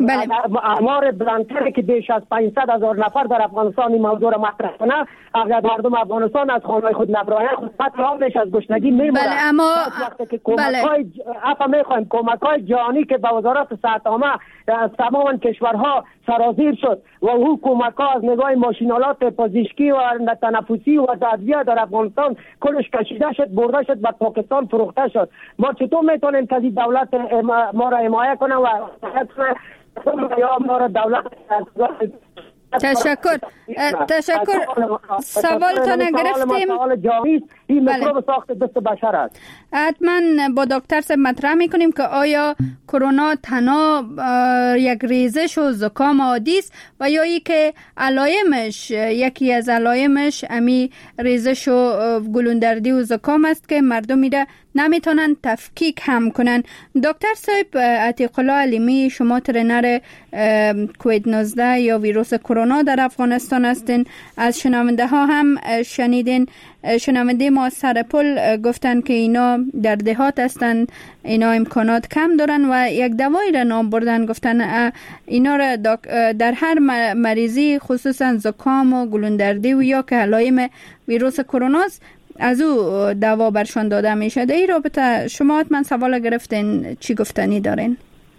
اعمار بلندتری که بیش از پانصد هزار نفر در افغانستان این موضوع را مطرح کنه، اگر مردم افغانستان از خانه‌های خود نبرایند خود قتل عامش از گشنگی میمونند. بله اما وقتی که کمک‌های افا میخوایم کمک‌های جهانی که به وزارت صحت عامه از تمام کشورها سرازیر شد و او کمک‌ها از نگاه ماشینالات پزشکی و تنفسی و ادویه در افغانستان کلش کشیده شد برده شد به پاکستان فروخته شد. ما چطور میتونیم که دولت ما را حمایت کنه و یا ما را دولت تشکر تشکر سوالتان گرفتیم. این میکروب ساخت دست بشر است. حتما با دکتر صاحب مطرح میکنیم که آیا کرونا تنها یک ریزش و زکام عادی است و یا ای که علائمش یکی از علائمش امی ریزش و گلوندردی و زکام است که مردم میره نمیتونن تفکیک هم کنن. دکتر صاحب عتیق الله علیمی، شما ترینر کووید نوزده یا ویروس کرونا در افغانستان هستین، از شنونده ها هم شنیدین. شنونده ما سرپل گفتن که اینا در دهات هستن، اینا امکانات کم دارن و یک دوایی را نام بردن، گفتن اینا را در هر مریضی خصوصا زکام و گلوندردی و یا که علائم ویروس کرونا از او دوا برشان داده میشه. در این رابطه شما حتما سوال گرفتین، چی گفتنی دارین؟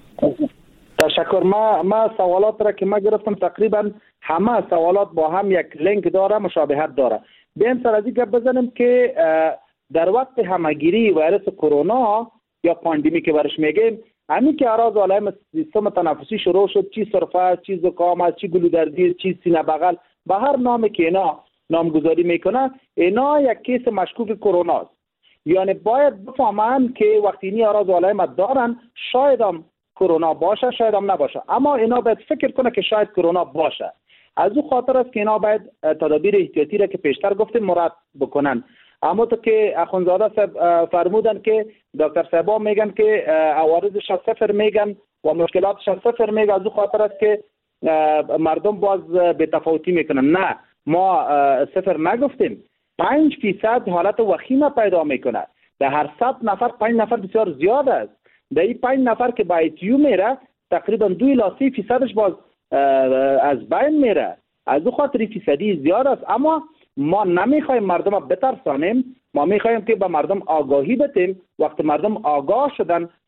تشکر. ما ما سوالات را که ما گرفتم تقریبا همه سوالات با هم یک لینک داره، مشابهت داره. بیایم سر از این گپ بزنیم که در وقت همگیری ویروس کرونا یا پاندمی که برش میگیم، همین که اعراض و علائم سیستم تنفسی شروع شد، چی سرفه، چی زکام، چی گلودردی، چی سینه بغل، به هر نامی که اینا نامگذاری میکنه، اینا یک کیس مشکوک کرونا است. یعنی باید بفهمن که وقتی این اعراض و علائم دارن شاید هم کرونا باشه، شاید هم نباشه، اما اینا باید فکر کنه که شاید کرونا باشه. از او خاطر است که اینا باید تدابیر احتیاطی را که پیشتر گفتیم مراد بکنن. اما تو که اخوندزاده صاحب فرمودن که دکتر صاحبا میگن که عوارضش صفر میگن و مشکلاتش صفر میگن، از او خاطر است که مردم باز به تفاوتی میکنن. نه، ما صفر نگفتیم. پنج فیصد حالت وخیم پیدا میکنه. در هر صد نفر پنج نفر بسیار زیاد است. در این پنج نفر که با ایتیو میره تقریبا دو الی سه فیصدش باز از بین میره. از او خاطر فیصدی زیاد است. اما ما نمیخوایم مردم بترسانیم، ما میخوایم که به مردم آگاهی بدیم. وقتی مردم آگاه شدن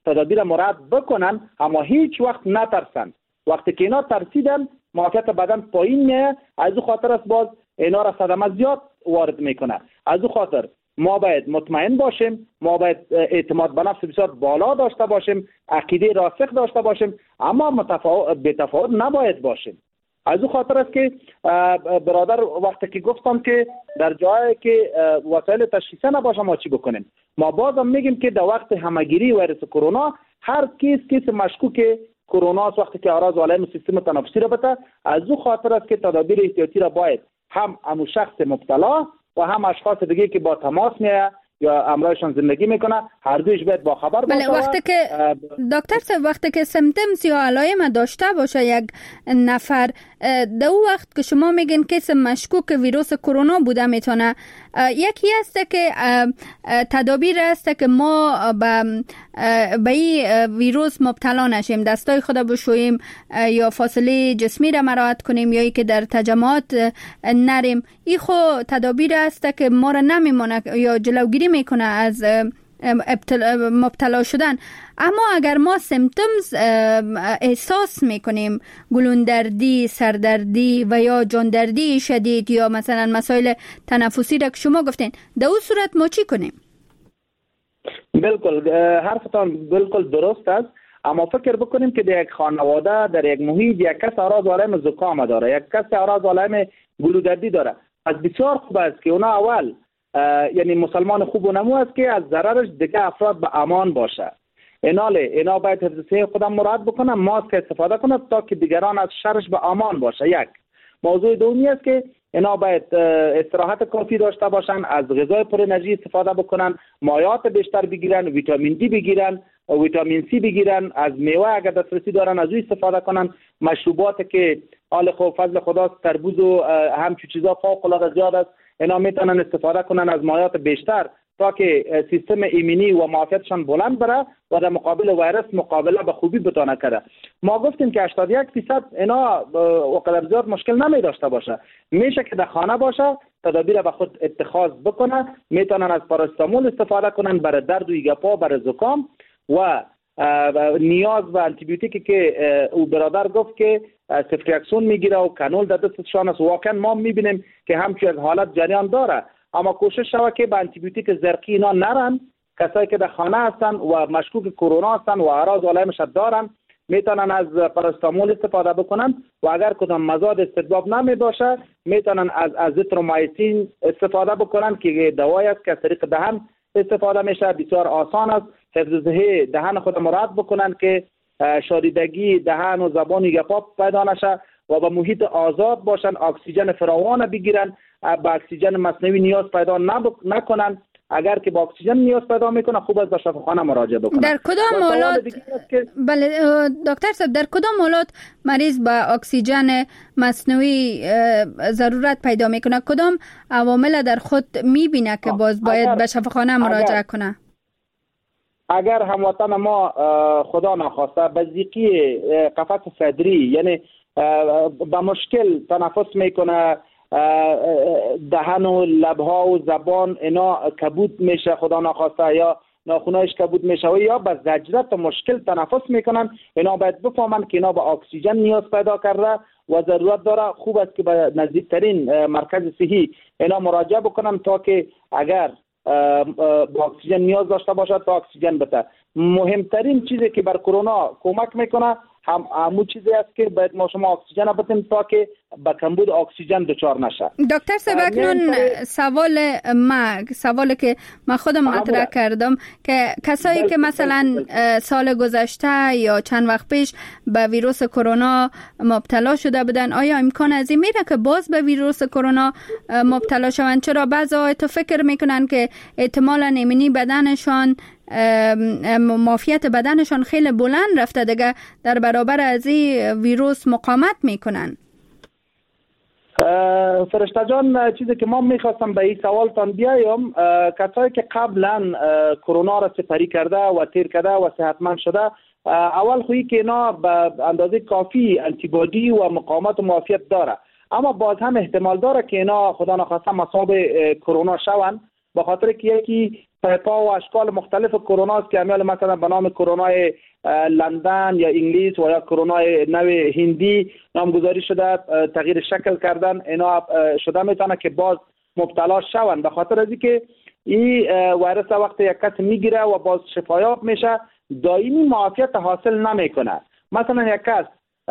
تدابیر مراعات بکنن اما هیچ وقت نترسن. وقتی که اینا ترسیدن معافیت بدن پایین میه، از او خاطر است باز اینا را صدمه زیاد وارد میکنه. از او خاطر ما باید مطمئن باشیم، ما باید اعتماد به نفس بسیار بالا داشته باشیم، عقیده راسخ داشته باشیم، اما متفاوت بی‌تفاوت نباید باشیم. از او خاطر است که برادر وقتی که گفتم که در جایی که وسایل تشخیصی نباشه ما چی بکنیم، ما بازم میگیم که در وقت همگیری ویروس کرونا هر کیس کیس مشکوک کرونا است، وقتی که اعراض و علائم سیستم تنفسی را بده، از او خاطر است که تدابیر احتیاطی را باید هم امو شخص مبتلا و هم اشخاص دیگه که با تماس میه یا امرایشان زندگی میکنه هر دویش باید با خبر باشه. بله، وقتی که دکتر صاحب وقتی که سیمتومز یا علائم داشته باشه یک نفر، در اون وقت که شما میگین کیس مشکوک ویروس کرونا بوده میتونه، یکی است که تدابیر است که ما به به این ویروس مبتلا نشیم، دستای خود بشوییم یا فاصله جسمی را مراعات کنیم یا ای که در تجمعات نریم. این خو تدابیر است که ما را نمیمونه یا جلوگیری میکنه از مبتلا شدن. اما اگر ما سیمتومز احساس میکنیم، گلوندردی، سردردی و یا جاندردی شدید یا مثلا مسائل تنفسی را که شما گفتین، در اون صورت ما چی کنیم؟ بالکل حرفتان بالکل درست است، اما فکر بکنیم که در یک خانواده، در یک محیط، یک کس اعراض و علائم زکام داره، یک کس اعراض و علائم گلودردی داره، از بسیار خوب است که اونا اول یعنی مسلمان خوب و نمو است که از ضررش دیگه افراد به امان باشه. ایناله اینا باید حفظ صحت خودم مراعات بکنن، ماسک استفاده کنن تا که دیگران از شرش به امان باشه. یک موضوع دومی است که اینا باید استراحت کافی داشته باشن، از غذای پر انرژی استفاده بکنن، مایعات بیشتر بگیرن، ویتامین دی بگیرن، ویتامین سی بگیرن، از میوه اگر دسترسی دارن از او استفاده کنن، مشروبات که آل خو فضل خداست، تربوز و همچون چیزا فوق العاده زیاد است، اینا میتونن استفاده کنن از مایعات بیشتر تا که سیستم ایمنی و معافیتشان بلند بره و در مقابل ویروس مقابله به خوبی بتونه کنه. ما گفتیم که هشتاد و یک درصد اینا وقدر زیاد مشکل نمی داشته باشه، میشه که در خانه باشه تدابیر به خود اتخاذ بکنه، میتونن از پاراستامول استفاده کنن برای درد و ایگاپا، برای زکام و نیاز و انتیبیوتیکی که او برادر گفت که سفریاکسون میگیره و کانول در دستشان است، واقعا ما میبینیم که همچون از حالت جریان داره، اما کوشش شود که به انتیبیوتیک زرقی اینا نرن. کسایی که در خانه هستن و مشکوک کرونا هستن و اعراض و علائمش دارن میتونن از پاراستامول استفاده بکنن و اگر کدام مزاد استجواب نمی باشه میتونن از ازیترومایسین استفاده بکنن که دوایی است که از طریق دهن استفاده میشه، بسیار آسان است. حفظ صحت دهن خود مراعات بکنن که شاریدگی دهن و زبان گپا پیدا نشه و به محیط آزاد باشن، اکسیژن فراوان بگیرن، به اکسیژن مصنوعی نیاز پیدا نکنن. اگر که با اکسیژن نیاز پیدا میکنه خوب است به شفاخانه مراجعه بکنن. در کدام حالات بله دکتر صاحب در کدام حالات مریض با اکسیژن مصنوعی ضرورت پیدا میکنه؟ کدام عوامل در خود میبینه که باز باید به شفاخانه مراجعه کنه؟ اگر هموطن ما خدا نخواسته به ضیقی قفس صدری، یعنی به مشکل تنفس میکنه، دهن و لبها و زبان اینا کبود میشه خدا نخواسته، یا ناخونایش کبود میشه و یا به زجرت و مشکل تنفس میکنن، اینا باید بفهمن که اینا به اکسیژن نیاز پیدا کرده و ضرورت داره. خوب است که به نزدیکترین مرکز صحی اینا مراجعه بکنن تا که اگر با اکسیژن نیاز داشته باشد تا اکسیژن بده. مهمترین چیزی که بر کرونا کمک میکنه هم همون چیزی است که باید ما شما اکسیژن بدیم تا که به کمبود اکسیژن دچار نشه. دکتر صاحب اکنون سوال ما سوالی که من خودم مطرح کردم که کسایی که مثلا سال گذشته یا چند وقت پیش به ویروس کرونا مبتلا شده بودن، آیا امکان از این میره که باز به ویروس کرونا مبتلا شوند؟ چرا بعضی تو فکر میکنن که احتمالاً ایمنی بدنشان معافیت بدنشان خیلی بلند رفته دیگه در برابر از این ویروس مقاومت میکنن؟ فرشته جان، چیزی که ما میخواستم به این سوالتان بیایم، کسایی که قبلا کرونا را سپری کرده و تیر کرده و صحتمند شده، اول خویی که اینا به اندازه کافی انتیبادی و مقاومت و معافیت داره، اما باز هم احتمال داره که اینا خدا نخواسته مصاب کرونا شوند، به خاطر که یکی تایپ‌ها و اشکال مختلف کرونا است که امیال مثلا به نام کرونای لندن یا انگلیس و یا کرونای نو هندی نامگذاری شده، تغییر شکل کردن، اینا شده میتونه که باز مبتلا شوند. به خاطر از اینکه این ویروس وقتی یک کس میگیره و باز شفایاب میشه دائمی معافیت حاصل نمیکنه. مثلا یک کس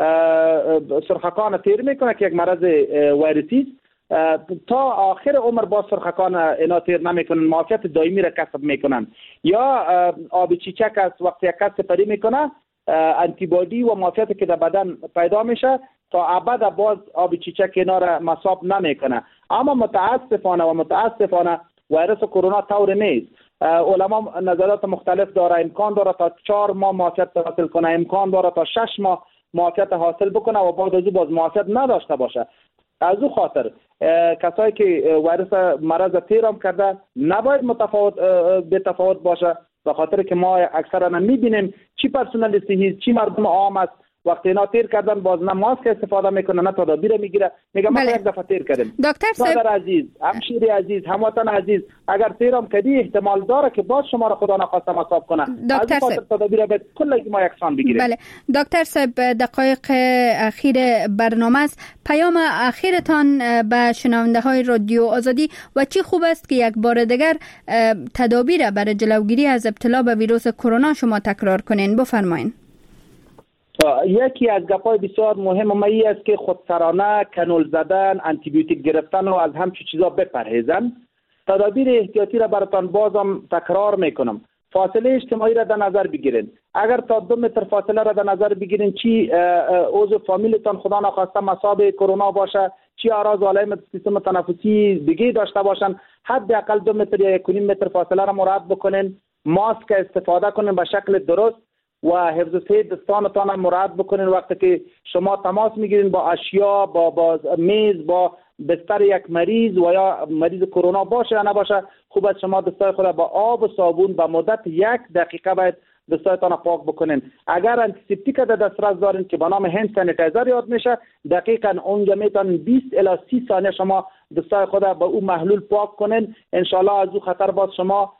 سرخکان تیر میکنه که یک مرض ویروسی تا آخر عمر با سرخکان اینا تیر نمیکنن، معافیت دائمی را کسب میکنن. یا آب چیچک است، وقتی یک کس سپری میکنه انتی بادی و معافیت که در بدن پیدا میشه تا ابد باز آب چیچک اینا را مصاب نمیکنه. اما متاسفانه و متاسفانه ویروس کرونا طور نیست. علما نظرات مختلف داره، امکان داره تا چهار ماه معافیت حاصل کنه، امکان داره تا شش ماه معافیت حاصل بکنه و بعد از باز معافیت نداشته باشه. از او خاطر کسایی که ویروس مرض تیرم کرده نباید متفاوت به تفاوت باشه، به خاطر که ما اکثرا میبینیم چی پرسنل صحی چی مردم عام است وقتی اینا تیر کردن باز نه ماسک استفاده میکنه نه تدابیر میگیره، میگه ما یک دفعه تیر کردیم. دکتر صاحب عزیز، همشیری عزیز، هموطن عزیز، اگر تیرم کردی احتمال داره که باز شما را خدا نخواسته مصاب کنه. دکتر صاحب تدابیر به کل ما یکسان بگیریم. بله دکتر صاحب، دقایق اخیر برنامه است، پیام اخیرتان به شنونده های رادیو آزادی و چی خوب است که یک بار دیگر تدابیر برای جلوگیری از ابتلا به ویروس کرونا شما تکرار کنین، بفرمایید. یکی از گپای بسیار مهم ما ای است که خودسرانه کنول زدن، آنتی بیوتیک گرفتن و از همچین چیزا بپرهیزن. تدابیر احتیاطی را براتون بازم تکرار میکنم. فاصله اجتماعی را در نظر بگیرین. اگر تا دو متر فاصله را در نظر بگیرین، چی عضو فامیلتان خدا نخواسته مصاب کرونا باشه، چی اعراض علائم سیستم تنفسی دیگه داشته باشن، حداقل دو متر یا یک و نیم متر فاصله را مراعات بکنین. ماسک استفاده کنین به شکل درست و حفظ صحت دستانتان مراعات بکنین. وقتی که شما تماس میگیرین با اشیا، با با میز، با بستر یک مریض و یا مریض کرونا باشه یا نباشه، خوب است شما دستای خود با آب و صابون به مدت یک دقیقه باید دستایتان پاک بکنین. اگر انتیسپتیک در دسترس دارین که به نام هند سانیتایزر یاد میشه، دقیقاً اونجا میتونین بیست الی سی ثانیه شما دستای خود با او محلول پاک کنین. انشالله از او خطر باز شما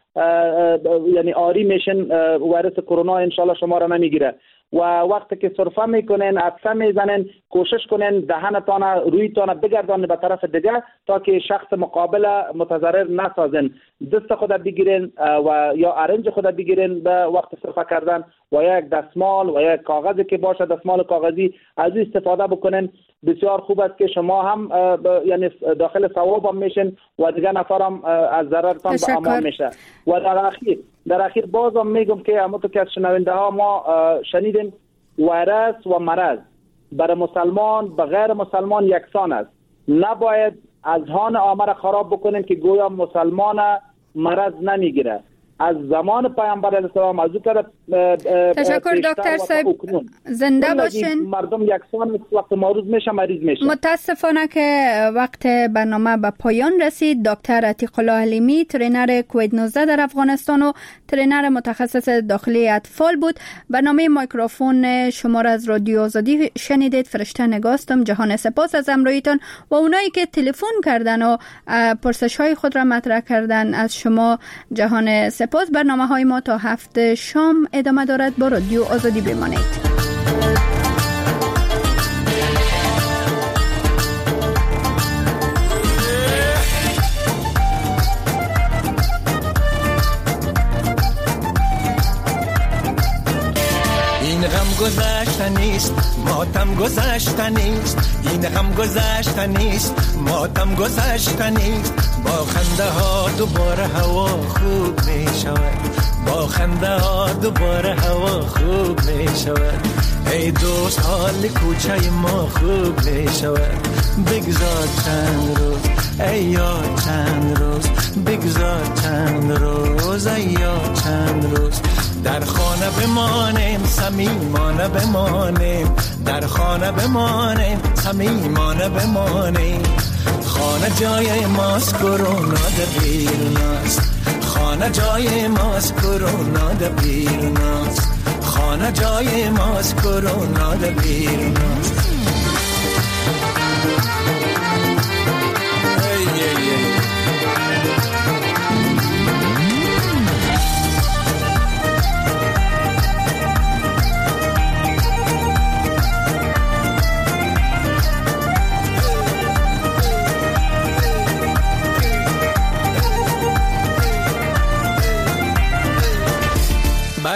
یعنی آری میشن، ویروس کرونا انشالله شما را نمیگیره. و وقتی که سرفه میکنین، عطسه میزنین، کوشش کنین دهنتان رویتان بگردانید به طرف دیگه تا که شخص مقابل متضرر نسازین. دست خود بگیرین و یا ارنج خود بگیرین به وقت سرفه کردن و یا یک دستمال و یا یک کاغذی که باشه، دستمال کاغذی، از این استفاده بکنین. بسیار خوب است که شما هم یعنی داخل ثواب هم میشین و دیگه نفر هم از ضررتان به امان میشه. و در اخیر در اخیر بازم میگم که همونطور که از شنونده ها ما شنیدیم، ویروس و مرض برای مسلمان به غیر مسلمان یکسان است. نباید اذهان عامه را خراب بکنیم که گویا مسلمان مرض نمیگیره. از زمان پیامبر علیه السلام از او طرف تشکر دکتر صاحب، زنده باشین. مردم یکسان وقت معروض میشه مریض میشه. متاسفانه که وقت برنامه به پایان رسید. دکتر عتیق الله حلیمی، ترینر کووید نوزده در افغانستان و ترینر متخصص داخلی اطفال بود. برنامه میکروفون شما را از رادیو آزادی شنیدید. فرشته نگاستم. جهان سپاس از همراهیتان و اونایی که تلفن کردن و پرسش های خود را مطرح کردن، از شما جهان سپاس. برنامه های ما تا هفت شام ادامه دارد. با رادیو آزادی بمانید. این غم گذشته نیست، ماتم گذشته نیست. این غم گذشته نیست، ماتم گذشته نیست. با خنده ها دوباره هوا خوب می شود. با خنده ها دوباره هوا خوب می شود. ای دوست حال کوچه ما خوب می شود. بگذار چند روز، ای یاد چند روز. بگذار چند روز، ای یاد چند روز. در خانه بمانیم، صمیمانه بمانیم. در خانه بمانیم، صمیمانه بمانیم. خانه جای ماست، کرونا در بیرون است. خانه جای ماست، کرونا در بیرون است. خانه جای ماست، کرونا در بیرون است.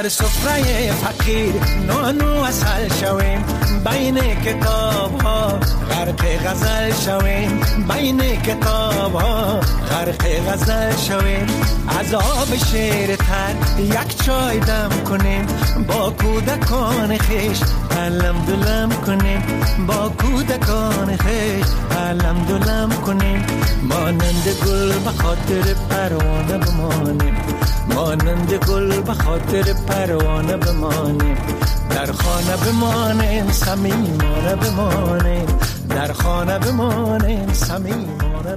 در سفره فقیر نانو اصل شویم بین کتاب ها غرق غزل شویم بین کتاب ها غرق غزل شویم از آب شیر تر یک چای دم کنیم با کودکان خیش علم دلم کنیم با کودکان خیش علم دلم کنیم مانند گل به خاطر پروانه بمانیم مانند گل به خاطر پروانه بمانیم در خانه بمانیم صمیمانه بمانیم در خانه بمانیم صمیمانه